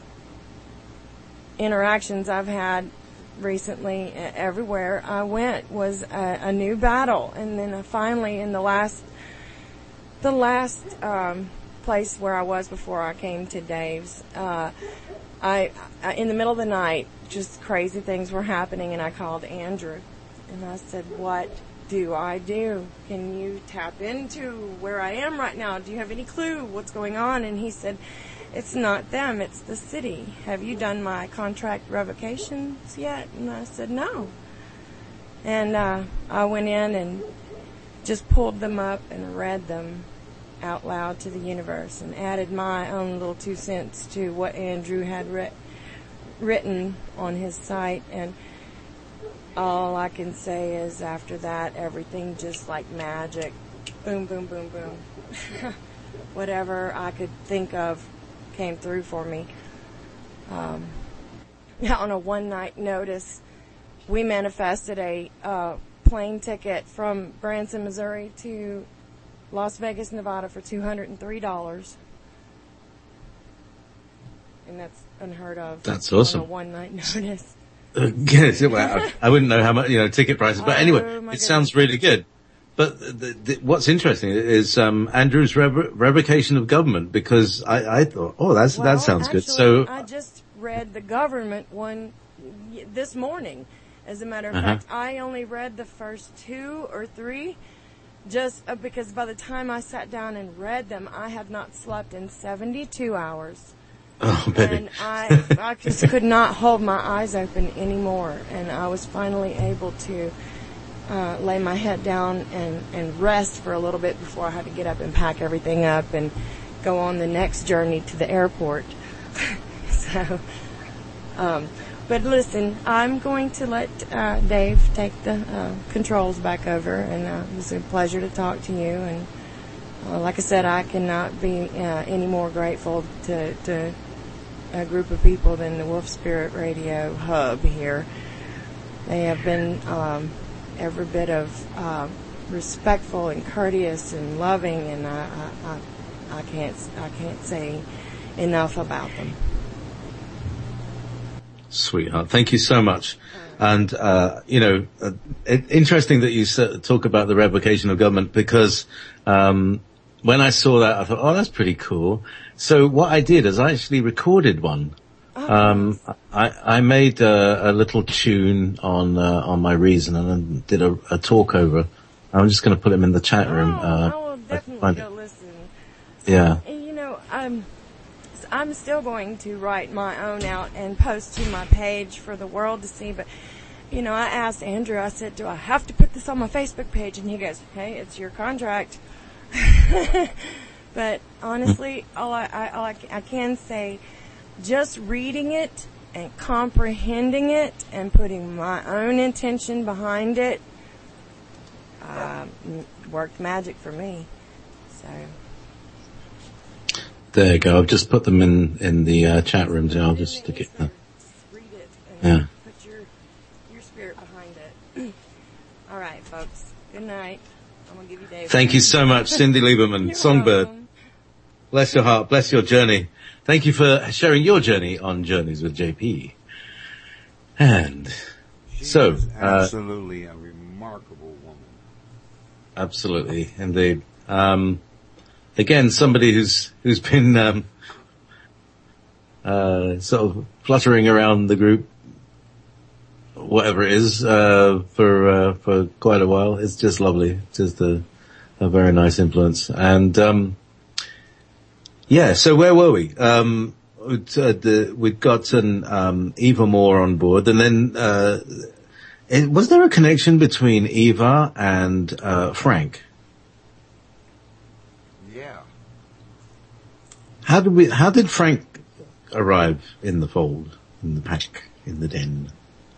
[SPEAKER 3] interactions I've had recently. Everywhere I went was a, a new battle. And then I finally, in the last the last um, place where I was before I came to Dave's, uh, I, I in the middle of the night, just crazy things were happening, and I called Andrew, and I said, "What do I do? Can you tap into where I am right now? Do you have any clue what's going on?" And he said, "It's not them, it's the city. Have you done my contract revocations yet?" And I said, "No." And uh, I went in and just pulled them up and read them out loud to the universe and added my own little two cents to what Andrew had writ- written on his site. And all I can say is after that, everything just like magic, boom, boom, boom, boom. Whatever I could think of came through for me. Um, on a one-night notice, we manifested a uh, plane ticket from Branson, Missouri to Las Vegas, Nevada for two hundred three dollars. And that's unheard of.
[SPEAKER 1] That's awesome.
[SPEAKER 3] On a one-night notice.
[SPEAKER 1] Uh, yes, well, I, I wouldn't know how much, you know, ticket prices, but
[SPEAKER 3] Oh,
[SPEAKER 1] anyway,
[SPEAKER 3] my
[SPEAKER 1] it
[SPEAKER 3] goodness.
[SPEAKER 1] sounds really good. But the, the, what's interesting is um, Andrew's rev- revocation of government, because I, I thought, oh, that's
[SPEAKER 3] Well,
[SPEAKER 1] that sounds good.
[SPEAKER 3] actually,
[SPEAKER 1] So
[SPEAKER 3] I just read the government one y- this morning. As a matter of
[SPEAKER 1] Uh-huh.
[SPEAKER 3] fact, I only read the first two or three just uh, because by the time I sat down and read them, I had not slept in seventy-two hours.
[SPEAKER 1] oh, baby.
[SPEAKER 3] And I, I just could not hold my eyes open anymore. And I was finally able to uh, lay my head down and, and rest for a little bit before I had to get up and pack everything up and go on the next journey to the airport. so, um, but listen, I'm going to let uh, Dave take the uh, controls back over, and uh, it was a pleasure to talk to you. And uh, like I said, I cannot be uh, any more grateful to, to a group of people than the Wolf Spirit Radio Hub here. They have been um, every bit of uh, respectful and courteous and loving, and I, I, I, I can't I can't say enough about them.
[SPEAKER 1] Sweetheart, thank you so much. And, uh, you know, uh, it, interesting that you s- talk about the revocation of government, because um, when I saw that, I thought, oh, that's pretty cool. So what I did is I actually recorded one. Um, I, I made a, a little tune on uh, on my Reason, and then did a, a talk over. I'm just going to put him in the chat room.
[SPEAKER 3] Oh,
[SPEAKER 1] uh,
[SPEAKER 3] I will definitely
[SPEAKER 1] find
[SPEAKER 3] go
[SPEAKER 1] it.
[SPEAKER 3] listen.
[SPEAKER 1] Yeah.
[SPEAKER 3] And, you know, I'm I'm still going to write my own out and post to my page for the world to see. But, you know, I asked Andrew, I said, do I have to put this on my Facebook page? And he goes, hey, it's your contract. But honestly, all I, I, all I, I can say, just reading it and comprehending it and putting my own intention behind it uh, m- worked magic for me. So.
[SPEAKER 1] There you go. I've just put them in, in the uh, chat room, so I'll just stick it there.
[SPEAKER 3] Read it and
[SPEAKER 1] Yeah.
[SPEAKER 3] put your your spirit behind it. All right, folks. Good night. I'm gonna give you Dave.
[SPEAKER 1] Thank you so much, Cindy Lieberman,
[SPEAKER 3] You're
[SPEAKER 1] Songbird.
[SPEAKER 3] welcome.
[SPEAKER 1] Bless your heart, bless your journey. Thank you for sharing your journey on Journeys with J P. And
[SPEAKER 2] She
[SPEAKER 1] so,
[SPEAKER 2] is
[SPEAKER 1] uh,
[SPEAKER 2] absolutely a remarkable woman.
[SPEAKER 1] absolutely, indeed. Um, again, somebody who's who's been um, uh, sort of fluttering around the group, whatever it is, uh, for uh, for quite a while. It's just lovely. It's just a, a very nice influence. And um, yeah, so where were we? Um, we'd, uh, the, we'd gotten um, Eva Moore on board, and then uh, it, was there a connection between Eva and uh, Frank?
[SPEAKER 2] Yeah.
[SPEAKER 1] How did we? How did Frank arrive in the fold, in the pack, in the den?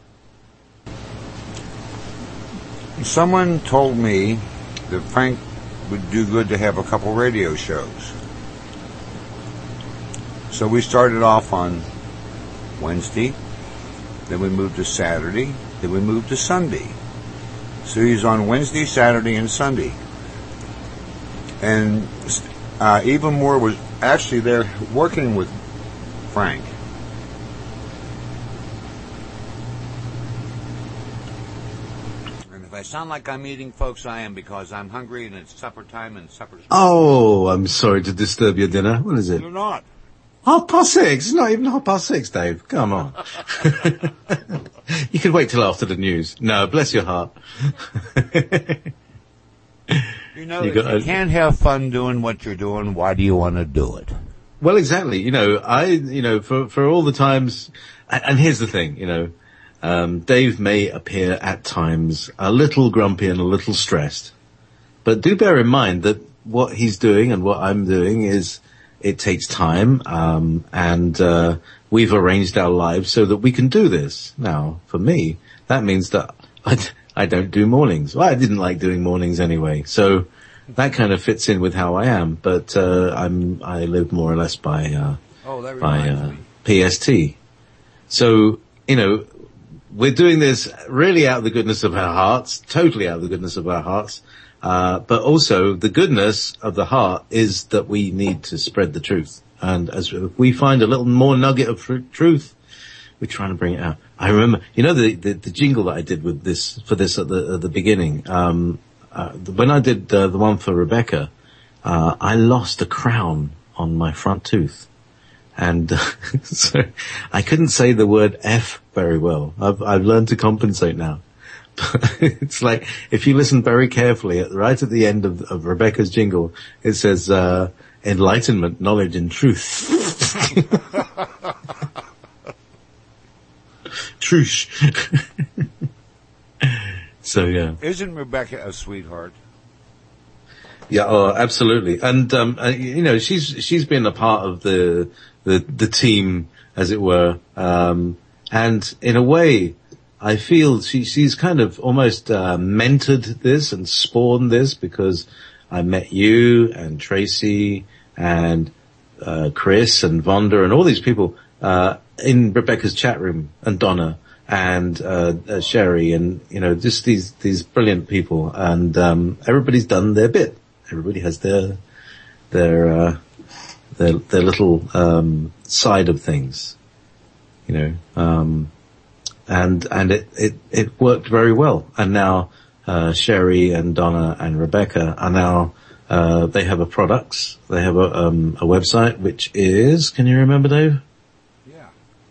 [SPEAKER 2] Someone told me that Frank would do good to have a couple radio shows. So we started off on Wednesday, then we moved to Saturday, then we moved to Sunday. So he's on Wednesday, Saturday, and Sunday. And uh, Eva Moore was actually there working with Frank. And if I sound like I'm eating, folks, I am, because I'm hungry and it's supper time and supper's...
[SPEAKER 1] Oh, I'm sorry to disturb your dinner. What is it?
[SPEAKER 2] You're not.
[SPEAKER 1] Half past six? It's not even half past six, Dave. Come on. You could wait till after the news. No, bless your heart.
[SPEAKER 2] You know,
[SPEAKER 1] You
[SPEAKER 2] if
[SPEAKER 1] got-
[SPEAKER 2] you can't have fun doing what you're doing, why do you want to do it?
[SPEAKER 1] Well, exactly. You know, I, you know, for, for all the times, and, and here's the thing, you know, um, Dave may appear at times a little grumpy and a little stressed, but do bear in mind that what he's doing and what I'm doing is, it takes time, um, and, uh, we've arranged our lives so that we can do this. Now, for me, that means that I, I don't do mornings. Well, I didn't like doing mornings anyway, so that kind of fits in with how I am, but, uh, I'm, I live more or less by, uh,
[SPEAKER 2] Oh, that
[SPEAKER 1] by,
[SPEAKER 2] reminds
[SPEAKER 1] uh,
[SPEAKER 2] me.
[SPEAKER 1] P S T. So, you know, we're doing this really out of the goodness of our hearts, totally out of the goodness of our hearts. Uh, but also the goodness of the heart is that we need to spread the truth. And as we find a little more nugget of tr- truth, we're trying to bring it out. I remember, you know, the, the, the jingle that I did with this, for this at the, at the beginning, um, uh, when I did uh, the one for Rebecca, uh, I lost a crown on my front tooth. And uh, so I couldn't say the word F very well. I've, I've learned to compensate now. But it's like, if you listen very carefully, at, right at the end of, of Rebecca's jingle, it says, uh, enlightenment, knowledge, and truth. Truth. So, yeah.
[SPEAKER 2] Isn't Rebecca a sweetheart?
[SPEAKER 1] Yeah, oh, absolutely. And, um, uh, you know, she's, she's been a part of the, the, the team, as it were. Um, and in a way, I feel she, she's kind of almost, uh, mentored this and spawned this, because I met you and Tracy and, uh, Chris and Vonda and all these people, uh, in Rebecca's chat room, and Donna and, uh, uh Sherry, and, you know, just these, these brilliant people. And, um, everybody's done their bit. Everybody has their, their, uh, their, their little, um, side of things, you know, um, and, and it, it, it worked very well. And now, uh, Sherry and Donna and Rebecca are now, uh, they have a products, they have a, um, a website, which is, can you remember, Dave?
[SPEAKER 2] Yeah.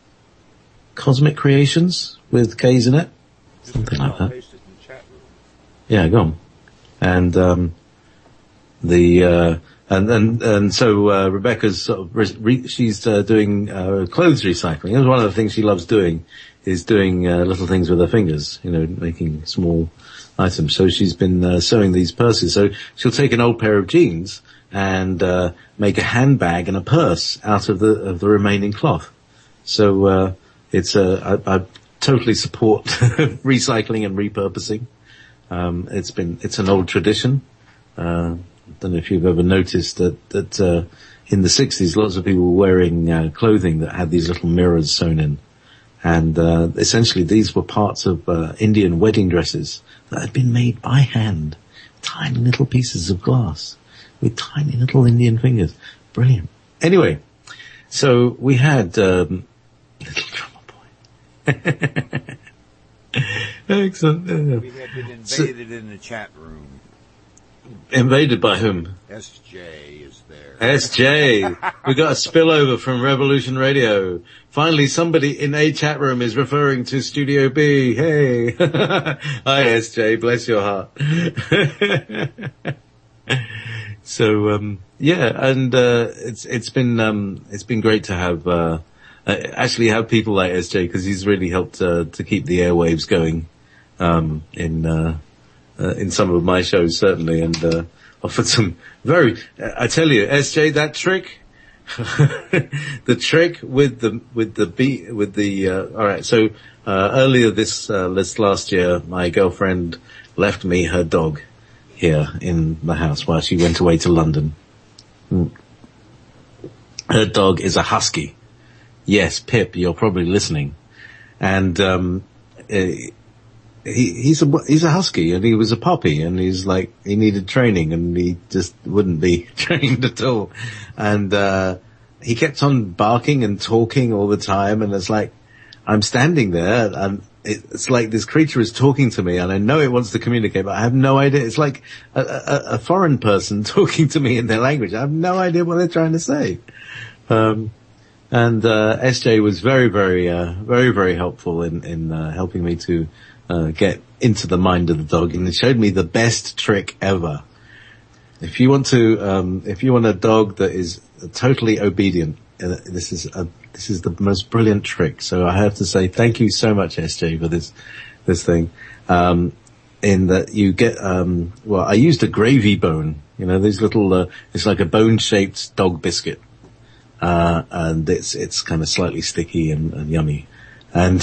[SPEAKER 1] Cosmic Creations with K's in it?
[SPEAKER 2] Just
[SPEAKER 1] Something like that.
[SPEAKER 2] paste it in the chat room.
[SPEAKER 1] Yeah, go on. And, um, the, uh, and, and, and so, uh, Rebecca's sort of, re- she's, uh, doing, uh, clothes recycling. That's one of the things she loves doing, is doing, uh, little things with her fingers, you know, making small items. So she's been, uh, sewing these purses. So she'll take an old pair of jeans and, uh, make a handbag and a purse out of the, of the remaining cloth. So, uh, it's, uh, I, I totally support recycling and repurposing. Um, it's been, it's an old tradition. Uh, I don't know if you've ever noticed that, that, uh, in the sixties, lots of people were wearing, uh, clothing that had these little mirrors sewn in. And, uh, essentially these were parts of, uh, Indian wedding dresses that had been made by hand. Tiny little pieces of glass with tiny little Indian fingers. Brilliant. Anyway, so we had, um, Little Drummer Boy. Excellent.
[SPEAKER 2] We had been invaded so, in the chat room.
[SPEAKER 1] Invaded by whom?
[SPEAKER 2] S J is there.
[SPEAKER 1] S J. We got a spillover from Revolution Radio. Finally, somebody in a chat room is referring to Studio B. Hey. Hi, S J. Bless your heart. So, um, yeah, and, uh, it's, it's been, um, it's been great to have, uh, uh actually have people like S J, because he's really helped, uh, to keep the airwaves going, um, in, uh, Uh, in some of my shows, certainly, and uh, offered some very, uh, I tell you, S J, that trick, the trick with the, with the beat, with the, uh, alright, so, uh, earlier this, uh, this last year, my girlfriend left me her dog here in the house while she went away to London. Her dog is a husky. Yes, Pip, you're probably listening. And, um, uh, He, he's a, he's a husky, and he was a puppy, and he's like, he needed training, and he just wouldn't be trained at all. And, uh, he kept on barking and talking all the time, and it's like, I'm standing there, and it's like this creature is talking to me, and I know it wants to communicate, but I have no idea. It's like a, a, a foreign person talking to me in their language. I have no idea what they're trying to say. Um, and, uh, S J was very, very, uh, very, very helpful in, in, uh, helping me to, Uh, get into the mind of the dog, and it showed me the best trick ever. If you want to, um, if you want a dog that is totally obedient, uh, this is a, this is the most brilliant trick. So I have to say thank you so much, S J, for this, this thing. Um, in that you get, um, well, I used a gravy bone, you know, these little, uh, it's like a bone-shaped dog biscuit. Uh, and it's, it's kind of slightly sticky and, and yummy. And,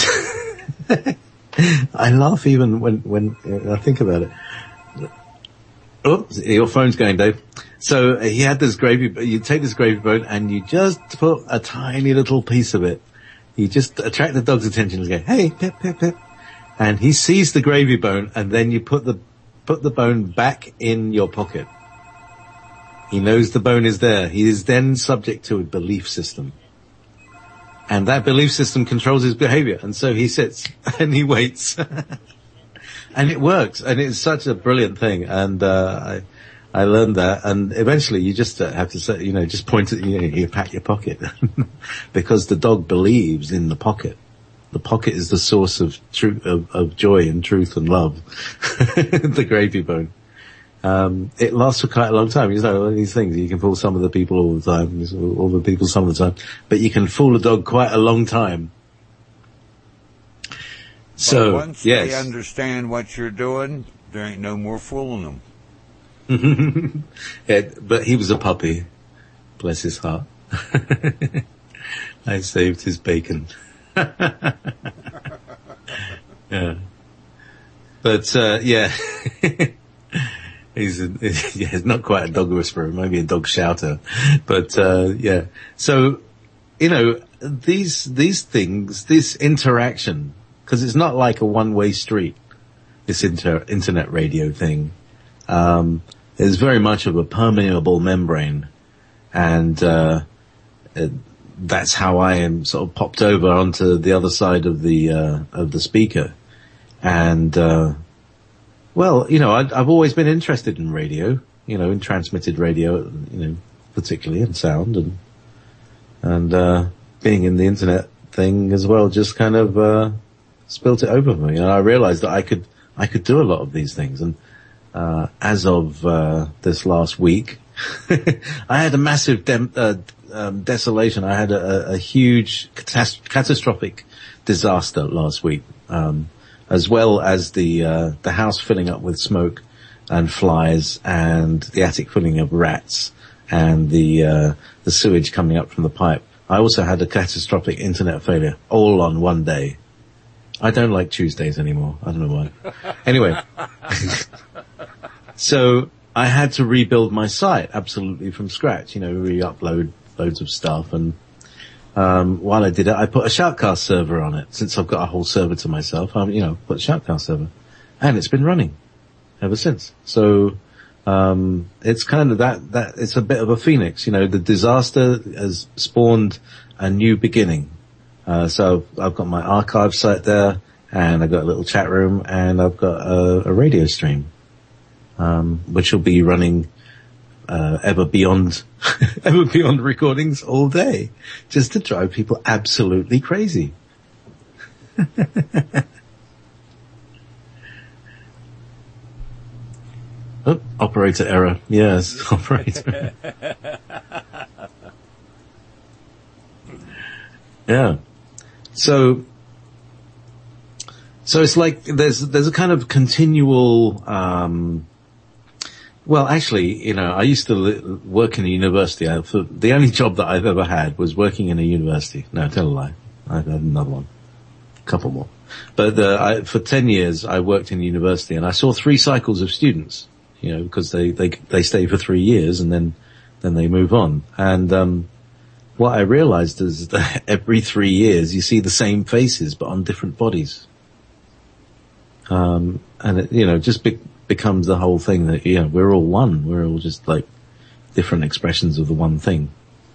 [SPEAKER 1] I laugh even when, when I think about it. Oops, your phone's going, Dave. So he had this gravy, you take this gravy bone and you just put a tiny little piece of it, You just attract the dog's attention and go, hey, pip, pip, pip. And he sees the gravy bone, and then you put the, put the bone back in your pocket. He knows the bone is there. He is then subject to a belief system. And that belief system controls his behavior. And so he sits and he waits. And it works. And it's such a brilliant thing. And, uh, I, I learned that, and eventually you just uh, have to say, you know, just point at, you know, you pat your pocket. Because the dog believes in the pocket. The pocket is the source of truth, of, of joy and truth and love. The gravy bone. Um, it lasts for quite a long time. You know, these things, you can fool some of the people all the time, all the people some of the time, but you can fool a dog quite a long time. So,
[SPEAKER 2] but once
[SPEAKER 1] yes.
[SPEAKER 2] they understand what you're doing, there ain't no more fooling them.
[SPEAKER 1] Yeah, but he was a puppy. Bless his heart. I saved his bacon. Yeah. But, uh, yeah. He's, a, yeah, he's not quite a dog whisperer, maybe a dog shouter. But, uh, yeah. So, you know, these, these things, this interaction, because it's not like a one-way street, this inter, internet radio thing. Um, is very much of a permeable membrane, and uh, it, that's how I am sort of popped over onto the other side of the uh, of the speaker. And uh, well, you know, I, I've always been interested in radio, you know, in transmitted radio, you know, particularly in sound, and and uh, being in the internet thing as well, just kind of uh, spilt it over me, and I realized that I could I could do a lot of these things. And Uh, as of, uh, this last week, I had a massive dem- uh, um, desolation. I had a, a huge catas- catastrophic disaster last week, um, as well as the, uh, the house filling up with smoke and flies, and the attic filling of rats, and the, uh, the sewage coming up from the pipe. I also had a catastrophic internet failure, all on one day. I don't like Tuesdays anymore. I don't know why. Anyway. So I had to rebuild my site absolutely from scratch, you know, re-upload loads of stuff. And um while I did it, I put a Shoutcast server on it. Since I've got a whole server to myself, I, you know, put a Shoutcast server. And it's been running ever since. So um it's kind of that, that it's a bit of a phoenix. You know, the disaster has spawned a new beginning. Uh so I've got my archive site there, and I've got a little chat room, and I've got a, a radio stream. Um, which will be running, uh, ever beyond, ever beyond recordings all day, just to drive people absolutely crazy. Oh, operator error. Yes, operator. Yeah. So, so it's like there's, there's a kind of continual, um, well, actually, you know, I used to li- work in a university. I, for, the only job that I've ever had was working in a university. No, tell a lie. I've had another one. A couple more. But uh, I, for ten years, I worked in a university, and I saw three cycles of students, you know, because they, they, they stay for three years and then, then they move on. And, um, what I realized is that every three years you see the same faces, but on different bodies. Um, and it, you know, just be- becomes the whole thing that, you know, we're all one. We're all just like different expressions of the one thing.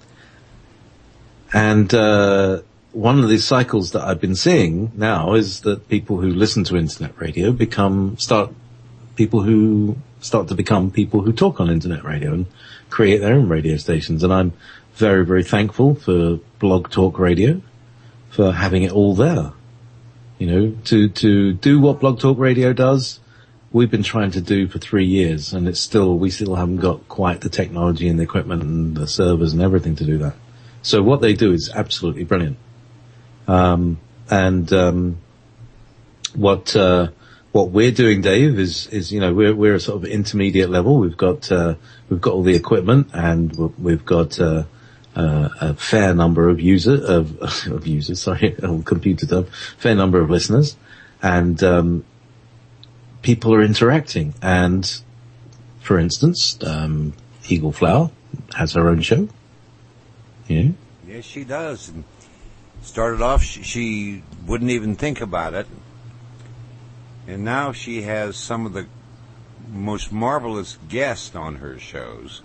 [SPEAKER 1] And, uh, one of these cycles that I've been seeing now is that people who listen to internet radio become, start, people who start to become people who talk on internet radio and create their own radio stations. And I'm very, very thankful for Blog Talk Radio for having it all there. You know, to, to do what Blog Talk Radio does, we've been trying to do for three years, and it's still, we still haven't got quite the technology and the equipment and the servers and everything to do that. So what they do is absolutely brilliant. Um, and, um, what, uh, what we're doing, Dave, is, is, you know, we're, we're a sort of intermediate level. We've got, uh, we've got all the equipment, and we've got, uh, Uh, a fair number of user of, of users, sorry, on computer term, fair number of listeners, and um, people are interacting. And for instance, um, Eagle Flower has her own show. Yeah.
[SPEAKER 2] Yes, she does. And Started off, she, she wouldn't even think about it. And now she has some of the most marvelous guests on her shows.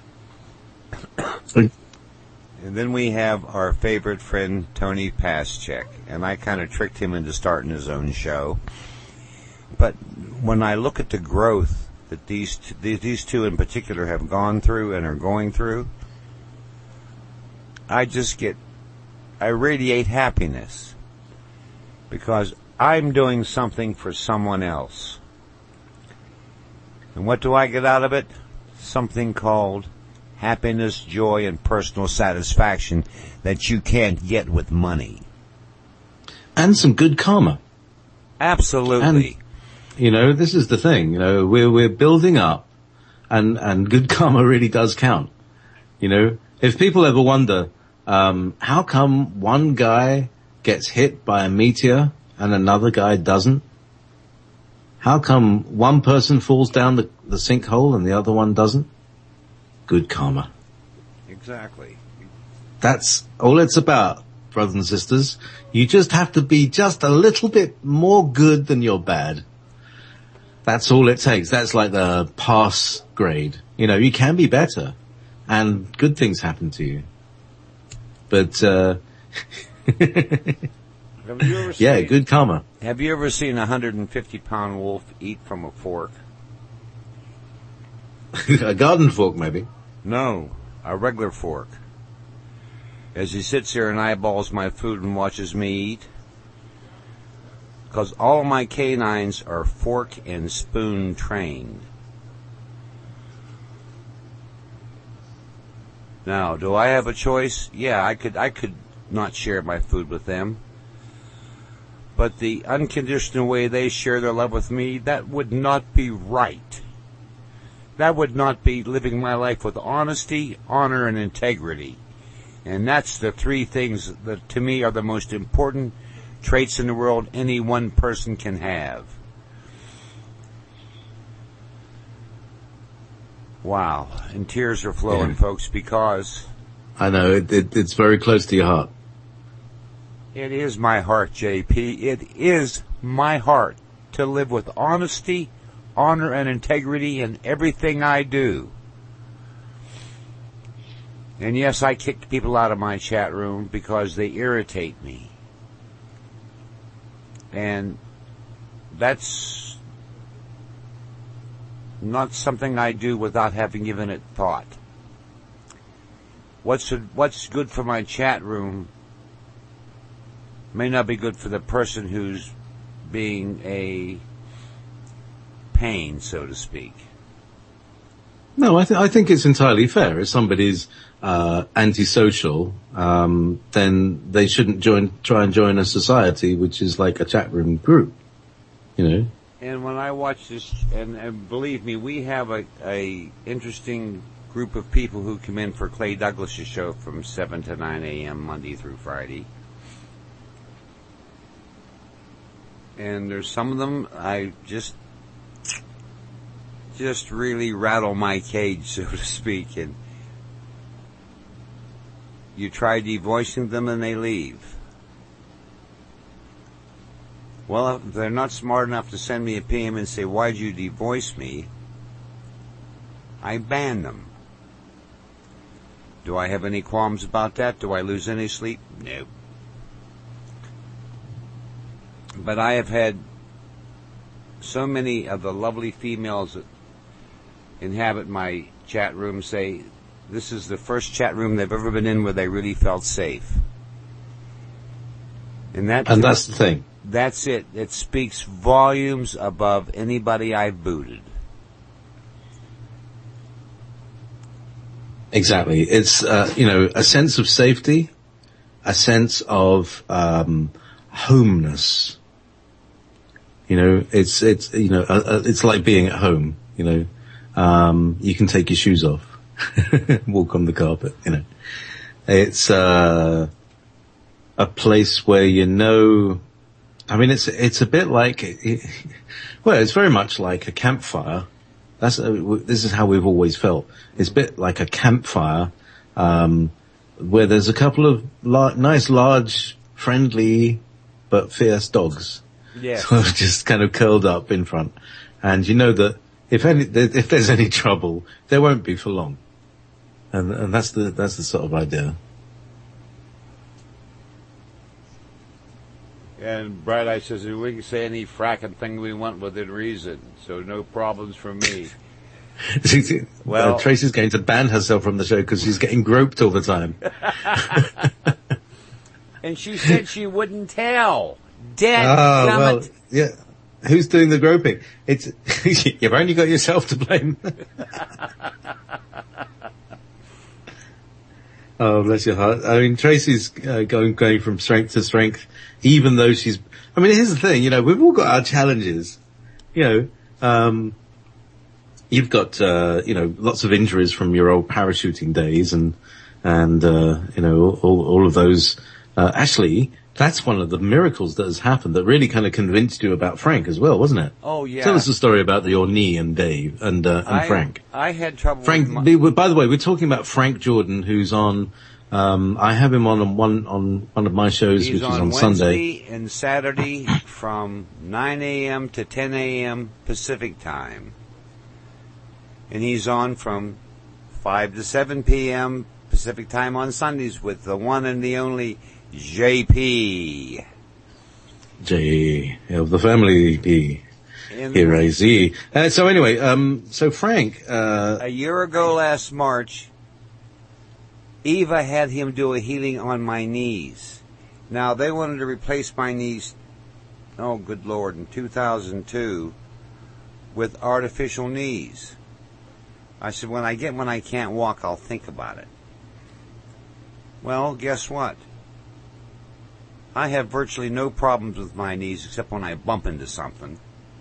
[SPEAKER 2] And then we have our favorite friend, Tony Paschek. And I kind of tricked him into starting his own show. But when I look at the growth that these t- these two in particular have gone through and are going through, I just get, I radiate happiness. Because I'm doing something for someone else. And what do I get out of it? Something called happiness, joy, and personal satisfaction that you can't get with money.
[SPEAKER 1] And some good karma.
[SPEAKER 2] Absolutely.
[SPEAKER 1] And, you know, this is the thing, you know, we're, we're building up, and, and good karma really does count. You know, if people ever wonder, um, how come one guy gets hit by a meteor and another guy doesn't? How come one person falls down the, the sinkhole and the other one doesn't? Good karma.
[SPEAKER 2] Exactly.
[SPEAKER 1] That's all it's about, brothers and sisters. You just have to be just a little bit more good than you're bad. That's all it takes. That's like the pass grade. You know, you can be better and good things happen to you. But, uh,
[SPEAKER 2] have you ever seen,
[SPEAKER 1] yeah, good karma.
[SPEAKER 2] Have you ever seen a one hundred fifty pound wolf eat from a fork?
[SPEAKER 1] A garden fork, maybe.
[SPEAKER 2] No, a regular fork. As he sits here and eyeballs my food and watches me eat. Because all my canines are fork and spoon trained. Now, do I have a choice? Yeah, I could, I could not share my food with them. But the unconditional way they share their love with me, that would not be right. That would not be living my life with honesty, honor, and integrity. And that's the three things that to me are the most important traits in the world any one person can have. Wow. And tears are flowing, yeah. Folks, because...
[SPEAKER 1] I know, it, it, it's very close to your heart.
[SPEAKER 2] It is my heart, J P. It is my heart to live with honesty, honor, and integrity in everything I do. And yes, I kicked people out of my chat room because they irritate me. And that's not something I do without having given it thought. What's what's good for my chat room may not be good for the person who's being a pain, so to speak.
[SPEAKER 1] No, I, th- I think it's entirely fair. If somebody's uh, antisocial, um, then they shouldn't join, try and join a society which is like a chat room group, you know.
[SPEAKER 2] And when I watch this, and, and believe me, we have a, a interesting group of people who come in for Clay Douglas's show from seven to nine a.m. Monday through Friday. And there's some of them I just, just really rattle my cage, so to speak. And you try devoicing them and they leave. Well, if they're not smart enough to send me a P M and say, why'd you devoice me? I ban them. Do I have any qualms about that? Do I lose any sleep? No. But I have had so many of the lovely females that inhabit my chat room say this is the first chat room they've ever been in where they really felt safe. And that
[SPEAKER 1] and that's the thing.
[SPEAKER 2] That's it. It speaks volumes above anybody I've booted.
[SPEAKER 1] Exactly. It's, uh, you know, a sense of safety, a sense of, um, homeness. You know, it's, it's, you know, uh, uh, it's like being at home, you know. Um, you can take your shoes off, walk on the carpet, you know. It's, uh, a place where you know, I mean, it's, it's a bit like, it, well, it's very much like a campfire. That's, uh, this is how we've always felt. It's a bit like a campfire, um, where there's a couple of la- nice large friendly but fierce dogs.
[SPEAKER 2] Yeah.
[SPEAKER 1] Sort of just kind of curled up in front. And you know that if any, if there's any trouble, there won't be for long. And, and that's the, that's the sort of idea.
[SPEAKER 4] And Bright Eye says we can say any fracking thing we want within reason, so no problems for me.
[SPEAKER 1] Well, uh, Tracy's going to ban herself from the show because she's getting groped all the time.
[SPEAKER 4] And she said she wouldn't tell. Dead.
[SPEAKER 1] Oh, well, yeah. Who's doing the groping? It's you've only got yourself to blame. Oh, bless your heart. I mean, Tracy's uh, going going from strength to strength, even though she's. I mean, here's the thing. You know, we've all got our challenges. You know, um, you've got uh, you know lots of injuries from your old parachuting days, and and uh, you know all all of those. Uh, actually, that's one of the miracles that has happened that really kind of convinced you about Frank as well, wasn't it?
[SPEAKER 4] Oh, yeah.
[SPEAKER 1] Tell us the story about your knee and Dave and, uh, and
[SPEAKER 4] I,
[SPEAKER 1] Frank.
[SPEAKER 4] I had trouble
[SPEAKER 1] Frank,
[SPEAKER 4] with my...
[SPEAKER 1] by the way, we're talking about Frank Jordan, who's on, um, I have him on, on one, on one of my shows,
[SPEAKER 4] He's
[SPEAKER 1] which
[SPEAKER 4] on
[SPEAKER 1] is on
[SPEAKER 4] Wednesday
[SPEAKER 1] Sunday.
[SPEAKER 4] and Saturday from nine a.m. to ten a.m. Pacific time. And he's on from five to seven p.m. Pacific time on Sundays with the one and the only J P.
[SPEAKER 1] J of the family P.
[SPEAKER 4] In
[SPEAKER 1] Here I see. Uh, so anyway, um, so Frank, uh,
[SPEAKER 4] a year ago last March, Eva had him do a healing on my knees. Now they wanted to replace my knees, oh good Lord, in two thousand two with artificial knees. I said, when I get when I can't walk, I'll think about it. Well, guess what? I have virtually no problems with my knees except when I bump into something.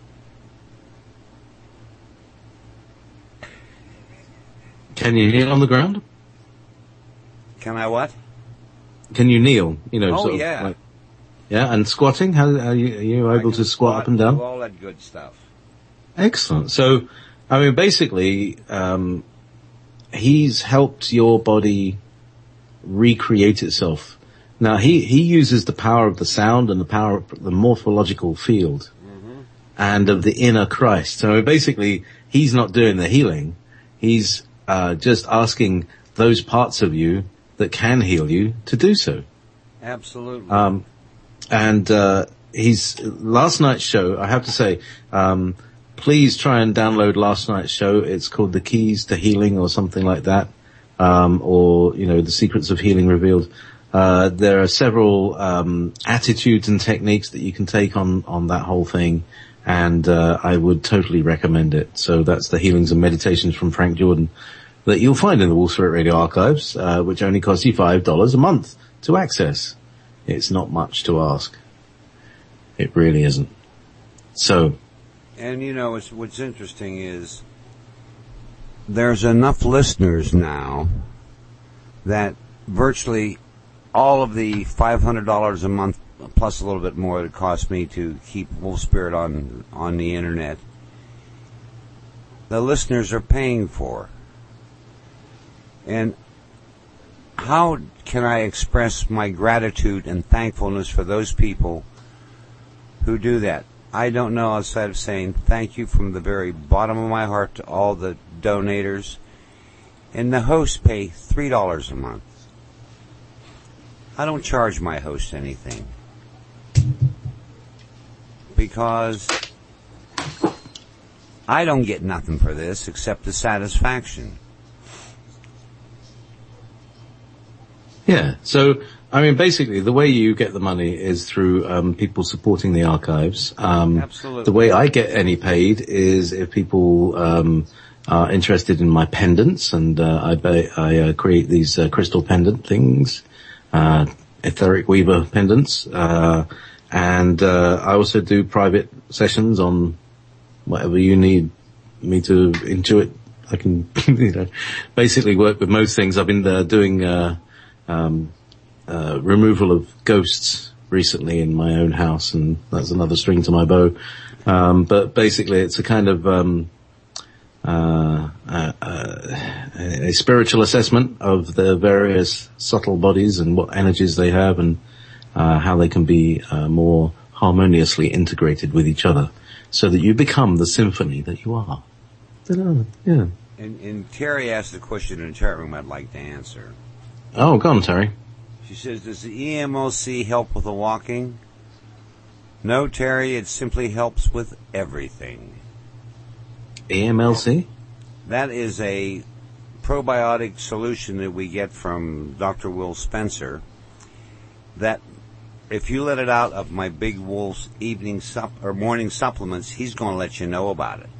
[SPEAKER 1] can you kneel on the ground?
[SPEAKER 4] Can I what?
[SPEAKER 1] Can you kneel? You know,
[SPEAKER 4] Oh,
[SPEAKER 1] sort of
[SPEAKER 4] yeah.
[SPEAKER 1] like, yeah, and squatting? How are you, are you
[SPEAKER 4] I
[SPEAKER 1] able
[SPEAKER 4] can
[SPEAKER 1] to squat up and down?
[SPEAKER 4] do all that good stuff.
[SPEAKER 1] Excellent. So, I mean, basically, um, he's helped your body recreate itself. Now, he, he uses the power of the sound and the power of the morphological field mm-hmm. and of the inner Christ. So basically, he's not doing the healing. He's uh, just asking those parts of you that can heal you to do so.
[SPEAKER 4] Absolutely.
[SPEAKER 1] Um, and uh, he's last night's show, I have to say, um, please try and download last night's show. It's called The Keys to Healing or something like that, um, or, you know, The Secrets of Healing Revealed. Uh, there are several um, attitudes and techniques that you can take on, on that whole thing, and uh, I would totally recommend it. So that's the Healings and Meditations from Frank Jordan that you'll find in the Wolf Spirit Radio archives, uh, which only cost you five dollars a month to access. It's not much to ask. It really isn't. So...
[SPEAKER 4] And you know, it's, what's interesting is there's enough listeners now that virtually all of the five hundred dollars a month, plus a little bit more that it costs me to keep Wolf Spirit on, on the internet, the listeners are paying for. And how can I express my gratitude and thankfulness for those people who do that? I don't know outside of saying thank you from the very bottom of my heart to all the donators. And the hosts pay three dollars a month. I don't charge my host anything. Because I don't get nothing for this except the satisfaction.
[SPEAKER 1] Yeah, so, I mean, basically, the way you get the money is through um, people supporting the archives. Um,
[SPEAKER 4] Absolutely.
[SPEAKER 1] The way I get any paid is if people um, are interested in my pendants, and uh, I, ba- I uh, create these uh, crystal pendant things, uh, etheric weaver pendants, uh, and uh, I also do private sessions on whatever you need me to intuit. I can, you know, basically work with most things. I've been uh, doing... Uh, Um, uh, removal of ghosts recently in my own house, and that's another string to my bow. Um, but basically it's a kind of, um, uh, uh, uh, a spiritual assessment of the various subtle bodies and what energies they have, and, uh, how they can be uh, more harmoniously integrated with each other, so that you become the symphony that you are. Ta-da. Yeah.
[SPEAKER 4] And, and Terry asked a question in the chat room I'd like to answer.
[SPEAKER 1] Oh, go on, Terry.
[SPEAKER 4] She says, does the E M L C help with the walking? No, Terry, it simply helps with everything.
[SPEAKER 1] E M L C?
[SPEAKER 4] That is a probiotic solution that we get from Doctor Will Spencer, that if you let it out of my Big Wolf's evening sup- or morning supplements, he's going to let you know about it.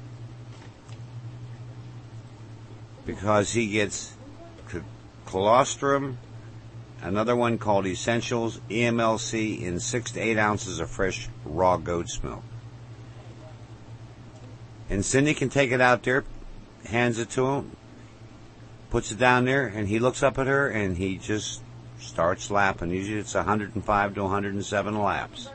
[SPEAKER 4] Because he gets c- colostrum, another one called Essentials, E M L C, in six to eight ounces of fresh raw goat's milk. And Cindy can take it out there, hands it to him, puts it down there, and he looks up at her, and he just starts lapping. Usually it's one hundred five to one hundred seven laps.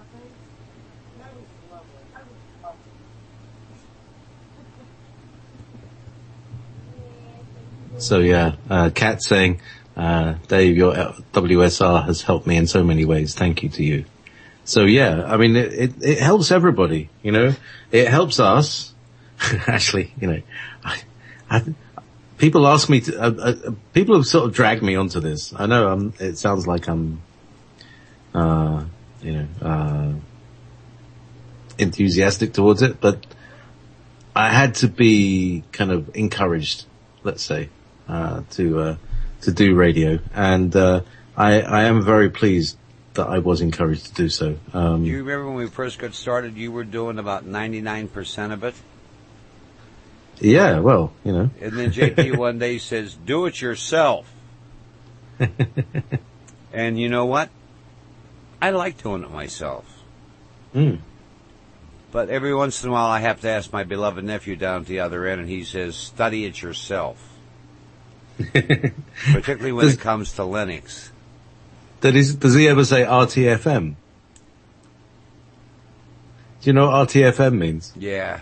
[SPEAKER 1] So yeah, uh, Kat saying, uh, Dave, your W S R has helped me in so many ways. Thank you to you. So yeah, I mean, it, it, it helps everybody, you know, it helps us. Actually, you know, I, I, people ask me to, uh, uh, people have sort of dragged me onto this. I know I'm, it sounds like I'm, uh, you know, uh, enthusiastic towards it, but I had to be kind of encouraged, let's say, uh, to, uh, to do radio. And, uh, I, I am very pleased that I was encouraged to do so. Um,
[SPEAKER 4] do you remember when we first got started, you were doing about ninety-nine percent of it?
[SPEAKER 1] Yeah, well, you know.
[SPEAKER 4] And then J P one day says, do it yourself. And you know what? I like doing it myself.
[SPEAKER 1] Mm.
[SPEAKER 4] But every once in a while I have to ask my beloved nephew down at the other end, and he says, study it yourself. Particularly when
[SPEAKER 1] does,
[SPEAKER 4] it comes to Linux.
[SPEAKER 1] That is, does he ever say R T F M? Do you know what R T F M means?
[SPEAKER 4] Yeah.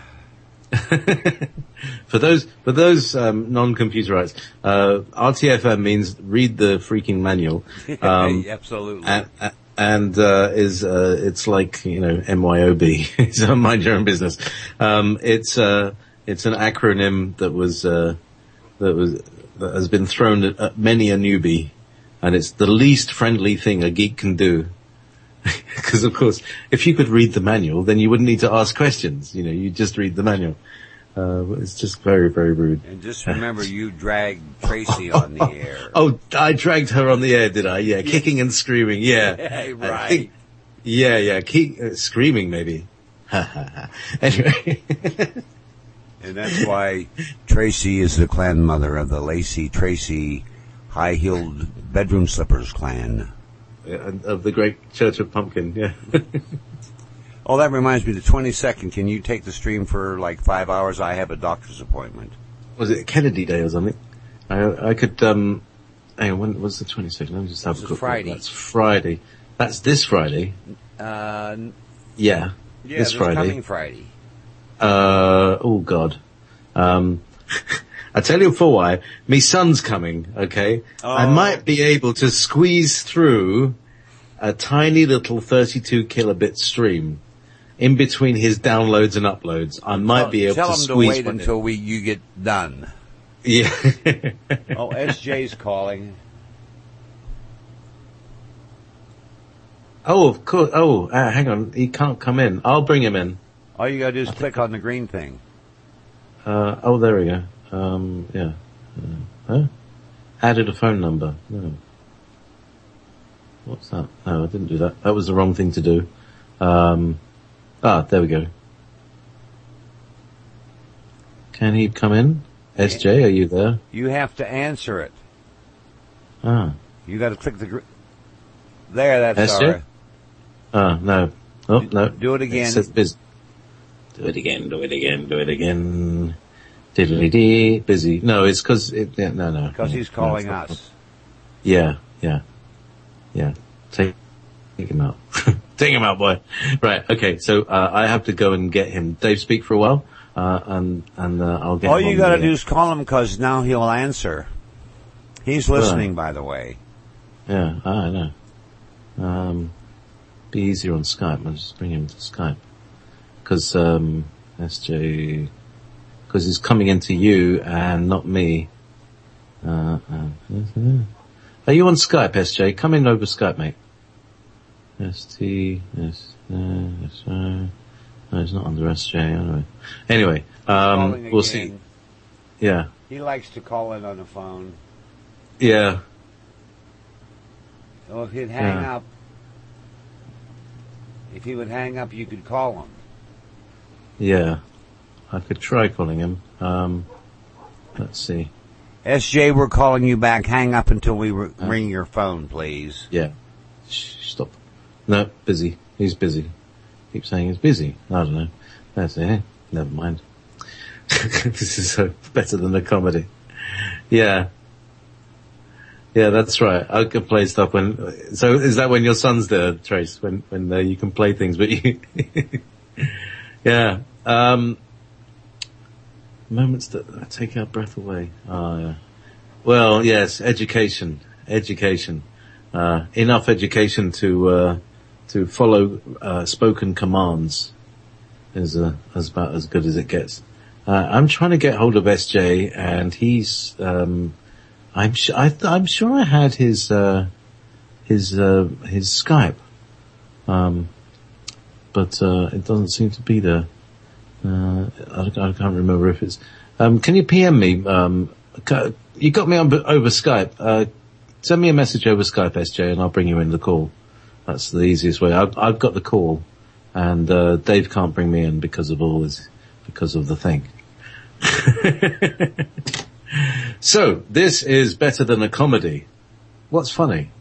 [SPEAKER 1] For those, for those, um, non-computerites, uh, R T F M means read the freaking manual. Um,
[SPEAKER 4] Absolutely.
[SPEAKER 1] And, and, uh, is, uh, it's like, you know, M Y O B. It's a mind your own business. Um, it's, uh, it's an acronym that was, uh, that was, that has been thrown at, at many a newbie. And it's the least friendly thing a geek can do. Because of course, if you could read the manual, then you wouldn't need to ask questions. You know, you just read the manual. Uh, it's just very, very rude.
[SPEAKER 4] And just remember, you dragged Tracy on the air.
[SPEAKER 1] Oh, I dragged her on the air, did I? Yeah, yeah. Kicking and screaming. Yeah,
[SPEAKER 4] yeah right.
[SPEAKER 1] Think, yeah, yeah, keep uh, screaming maybe. Anyway.
[SPEAKER 4] And that's why Tracy is the clan mother of the Lacey Tracy high-heeled bedroom slippers clan.
[SPEAKER 1] Of the Great Church of Pumpkin, yeah.
[SPEAKER 4] Oh, that reminds me, the twenty-second, can you take the stream for like five hours? I have a doctor's appointment.
[SPEAKER 1] Was it Kennedy Day or something? I, I could, um, hang on, when was the twenty-second? Let me just have
[SPEAKER 4] this
[SPEAKER 1] a quick
[SPEAKER 4] Friday.
[SPEAKER 1] look. That's Friday. That's this Friday.
[SPEAKER 4] Uh,
[SPEAKER 1] yeah.
[SPEAKER 4] Yeah,
[SPEAKER 1] this Friday.
[SPEAKER 4] coming Friday.
[SPEAKER 1] Uh, oh God. Um, I tell you for why. Me son's coming, okay?
[SPEAKER 4] Oh.
[SPEAKER 1] I might be able to squeeze through a tiny little thirty-two kilobit stream in between his downloads and uploads. I might
[SPEAKER 4] Tell,
[SPEAKER 1] be able
[SPEAKER 4] tell
[SPEAKER 1] to
[SPEAKER 4] him
[SPEAKER 1] squeeze
[SPEAKER 4] to wait until we you get done.
[SPEAKER 1] Yeah.
[SPEAKER 4] Oh, S J's calling.
[SPEAKER 1] Oh, of course. Oh, uh, hang on. He can't come in. I'll bring him in.
[SPEAKER 4] All you gotta do is click on the green thing.
[SPEAKER 1] Uh, oh, there we go. Um, yeah. Uh, huh? Added a phone number. No. What's that? No, I didn't do that. That was the wrong thing to do. Um, ah, there we go. Can he come in? S J, are you there?
[SPEAKER 4] You have to answer it.
[SPEAKER 1] Ah.
[SPEAKER 4] You gotta click the green. There, that's
[SPEAKER 1] S J?
[SPEAKER 4] alright.
[SPEAKER 1] Ah, no. Oh, no.
[SPEAKER 4] Do it again.
[SPEAKER 1] It says busy. Do it again, do it again, do it again. Diddly-dee, busy. No, it's cause it, yeah, no, no.
[SPEAKER 4] Because
[SPEAKER 1] no,
[SPEAKER 4] he's calling
[SPEAKER 1] no,
[SPEAKER 4] us.
[SPEAKER 1] Yeah, yeah. Yeah. Take, take him out. Take him out, boy. Right, okay, so, uh, I have to go and get him. Dave, speak for a while, uh, and, and, uh, I'll get
[SPEAKER 4] All
[SPEAKER 1] him
[SPEAKER 4] you
[SPEAKER 1] on
[SPEAKER 4] gotta
[SPEAKER 1] the,
[SPEAKER 4] do is call him, cause now he'll answer. He's listening, by the way.
[SPEAKER 1] Yeah, ah, I know. Um, be easier on Skype. I'll just bring him to Skype. Cause, um, S J, cause he's coming into you and not me. Uh, uh, are you on Skype, S J? Come in over Skype, mate. S T, S, uh, S, uh, no, he's not under S J, anyway. Anyway, um, we'll see. Yeah.
[SPEAKER 4] He likes to call in on the phone.
[SPEAKER 1] Yeah.
[SPEAKER 4] So if he'd hang
[SPEAKER 1] Yeah.
[SPEAKER 4] up, if he would hang up, you could call him.
[SPEAKER 1] Yeah. I could try calling him. Um, let's see.
[SPEAKER 4] S J, we're calling you back. Hang up until we r- ring your phone, please.
[SPEAKER 1] Yeah. Shh, stop. No, busy. He's busy. Keep saying he's busy. I don't know. That's it. Never mind. This is so better than a comedy. Yeah. Yeah, that's right. I can play stuff when, so is that when your son's there, Trace? When, when uh, you can play things, but you, yeah. Um, moments that take our breath away. Oh, yeah. Well, yes, education, education. Uh, enough education to, uh, to follow, uh, spoken commands is, uh, is about as good as it gets. Uh, I'm trying to get hold of S J and he's, um, I'm sure, I, I'm sure I had his, uh, his, uh, his Skype. Um, but, uh, it doesn't seem to be there. Uh, I, I can't remember if it's, um, can you P M me, um, you got me on, over Skype, uh, send me a message over Skype, S J, and I'll bring you in the call. That's the easiest way. I've, I've got the call and, uh, Dave can't bring me in because of all this, because of the thing. So, this is better than a comedy. What's funny?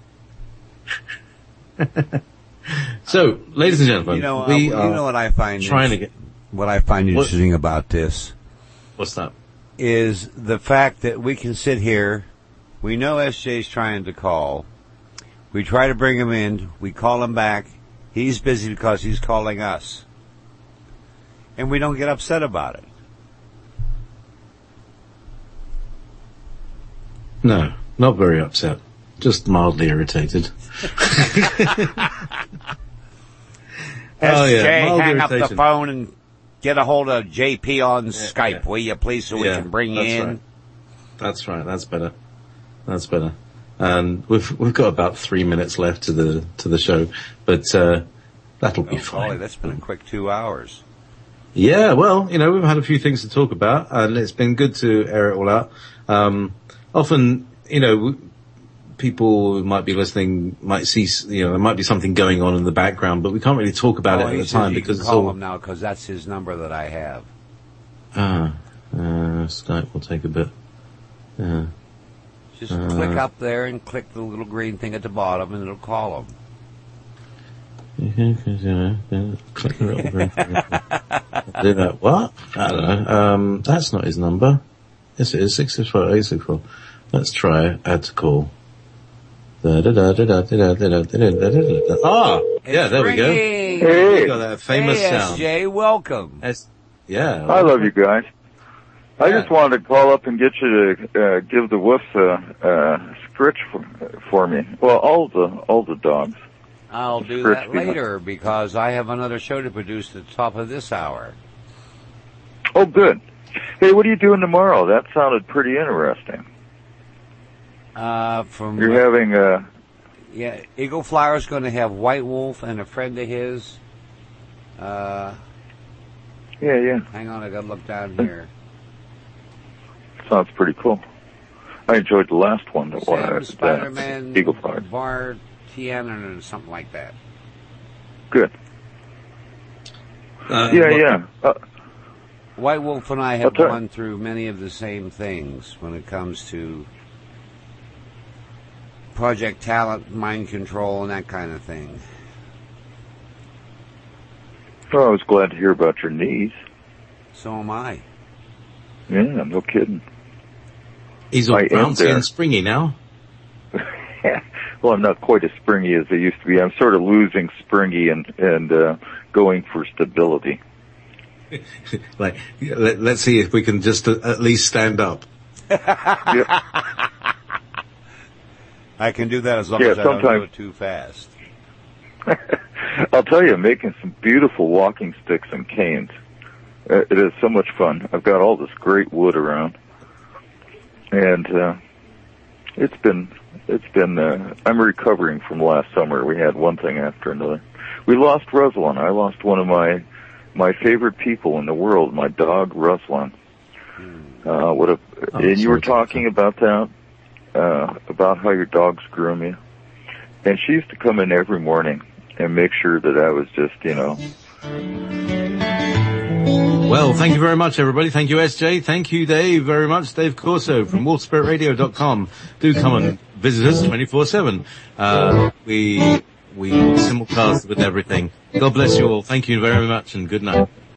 [SPEAKER 1] So, ladies and gentlemen,
[SPEAKER 4] You know,
[SPEAKER 1] we
[SPEAKER 4] uh,
[SPEAKER 1] are
[SPEAKER 4] you know what I find
[SPEAKER 1] trying
[SPEAKER 4] is-
[SPEAKER 1] to get,
[SPEAKER 4] What I find
[SPEAKER 1] What-
[SPEAKER 4] interesting about this
[SPEAKER 1] what's that?
[SPEAKER 4] is the fact that we can sit here. We know S J's trying to call. We try to bring him in. We call him back. He's busy because he's calling us. And we don't get upset about it.
[SPEAKER 1] No, not very upset. Just mildly irritated. Oh, yeah,
[SPEAKER 4] S J,
[SPEAKER 1] mild
[SPEAKER 4] hang up the
[SPEAKER 1] irritation.
[SPEAKER 4] phone and get a hold of J P on Skype,
[SPEAKER 1] yeah.
[SPEAKER 4] will you please, so we
[SPEAKER 1] Yeah,
[SPEAKER 4] can bring you
[SPEAKER 1] that's
[SPEAKER 4] in.
[SPEAKER 1] right. That's right. That's better. That's better. And we've we've got about three minutes left to the to the show, but uh that'll be
[SPEAKER 4] Oh,
[SPEAKER 1] fine.
[SPEAKER 4] golly, that's been a quick two hours.
[SPEAKER 1] Yeah, well, you know, we've had a few things to talk about, and it's been good to air it all out. Um, often, you know, w- people who might be listening might see, s- you know, there might be something going on in the background, but we can't really talk about
[SPEAKER 4] oh,
[SPEAKER 1] it
[SPEAKER 4] he
[SPEAKER 1] at the
[SPEAKER 4] says
[SPEAKER 1] time
[SPEAKER 4] you
[SPEAKER 1] because
[SPEAKER 4] can
[SPEAKER 1] it's
[SPEAKER 4] call
[SPEAKER 1] all.
[SPEAKER 4] him now because that's his number that I have.
[SPEAKER 1] Ah, uh, Skype will take a bit. Yeah.
[SPEAKER 4] Just
[SPEAKER 1] Uh,
[SPEAKER 4] click up there and click the little green thing at the bottom, and it'll call him.
[SPEAKER 1] Click the little green thing. Do that. What? I don't know. Um, that's not his number. Yes, it is. six six four eight six four. Let's try it. Add to call. Da, da, da, da, da, da, da, da, da, da, da, da. Ah! Yeah, there we go.
[SPEAKER 4] Ringing.
[SPEAKER 1] We got that famous
[SPEAKER 4] Hey,
[SPEAKER 1] sound.
[SPEAKER 4] S J, welcome.
[SPEAKER 1] S- yeah.
[SPEAKER 5] I love you guys. I
[SPEAKER 1] Yeah.
[SPEAKER 5] just wanted to call up and get you to uh, give the woofs a, a scritch for, for me. Well, all the all the dogs.
[SPEAKER 4] I'll do
[SPEAKER 5] Scritch
[SPEAKER 4] that
[SPEAKER 5] me.
[SPEAKER 4] later because I have another show to produce at the top of this hour.
[SPEAKER 5] Oh, good. Hey, what are you doing tomorrow? That sounded pretty interesting.
[SPEAKER 4] Uh, from
[SPEAKER 5] You're having a
[SPEAKER 4] yeah, Eagle Flower's going to have White Wolf and a friend of his. Uh,
[SPEAKER 5] yeah, yeah.
[SPEAKER 4] hang on, I got to look down here.
[SPEAKER 5] Sounds pretty cool. I enjoyed the last one. That
[SPEAKER 4] Sam
[SPEAKER 5] was
[SPEAKER 4] Spider-Man,
[SPEAKER 5] Eagle Flower.
[SPEAKER 4] Var Tianen or something like that.
[SPEAKER 5] Good.
[SPEAKER 1] Uh,
[SPEAKER 5] Yeah,
[SPEAKER 1] what-
[SPEAKER 5] yeah. Uh,
[SPEAKER 4] White Wolf and I have
[SPEAKER 5] I'll tell-
[SPEAKER 4] gone through many of the same things when it comes to Project Talent, mind control, and that kind of thing.
[SPEAKER 5] well, I was glad to hear about your knees.
[SPEAKER 4] So am I.
[SPEAKER 5] Yeah, no kidding.
[SPEAKER 1] He's all
[SPEAKER 5] I am
[SPEAKER 1] bouncy
[SPEAKER 5] there.
[SPEAKER 1] and springy now.
[SPEAKER 5] Well, I'm not quite as springy as I used to be. I'm sort of losing springy and and uh, going for stability.
[SPEAKER 1] Like, let, let's see if we can just uh, at least stand up.
[SPEAKER 5] Yeah.
[SPEAKER 4] I can do that as long
[SPEAKER 5] Yeah,
[SPEAKER 4] as I don't do
[SPEAKER 5] sometimes-
[SPEAKER 4] it too fast.
[SPEAKER 5] I'll tell you, I'm making some beautiful walking sticks and canes. Uh, it is so much fun. I've got all this great wood around, and uh, it's been it's been. Uh, I'm recovering from last summer. We had one thing after another. We lost Ruslan. I lost one of my my favorite people in the world, my dog Ruslan. Uh, what a,
[SPEAKER 1] oh,
[SPEAKER 5] and you were
[SPEAKER 1] sorry.
[SPEAKER 5] talking about that, uh, about how your dogs groom you. And she used to come in every morning and make sure that I was just, you know.
[SPEAKER 1] Well, thank you very much, everybody. Thank you, S J. Thank you, Dave, very much. Dave Corso from wolf spirit radio dot com. Do come and visit us twenty-four seven. Uh, we, we simulcast with everything. God bless you all. Thank you very much and good night.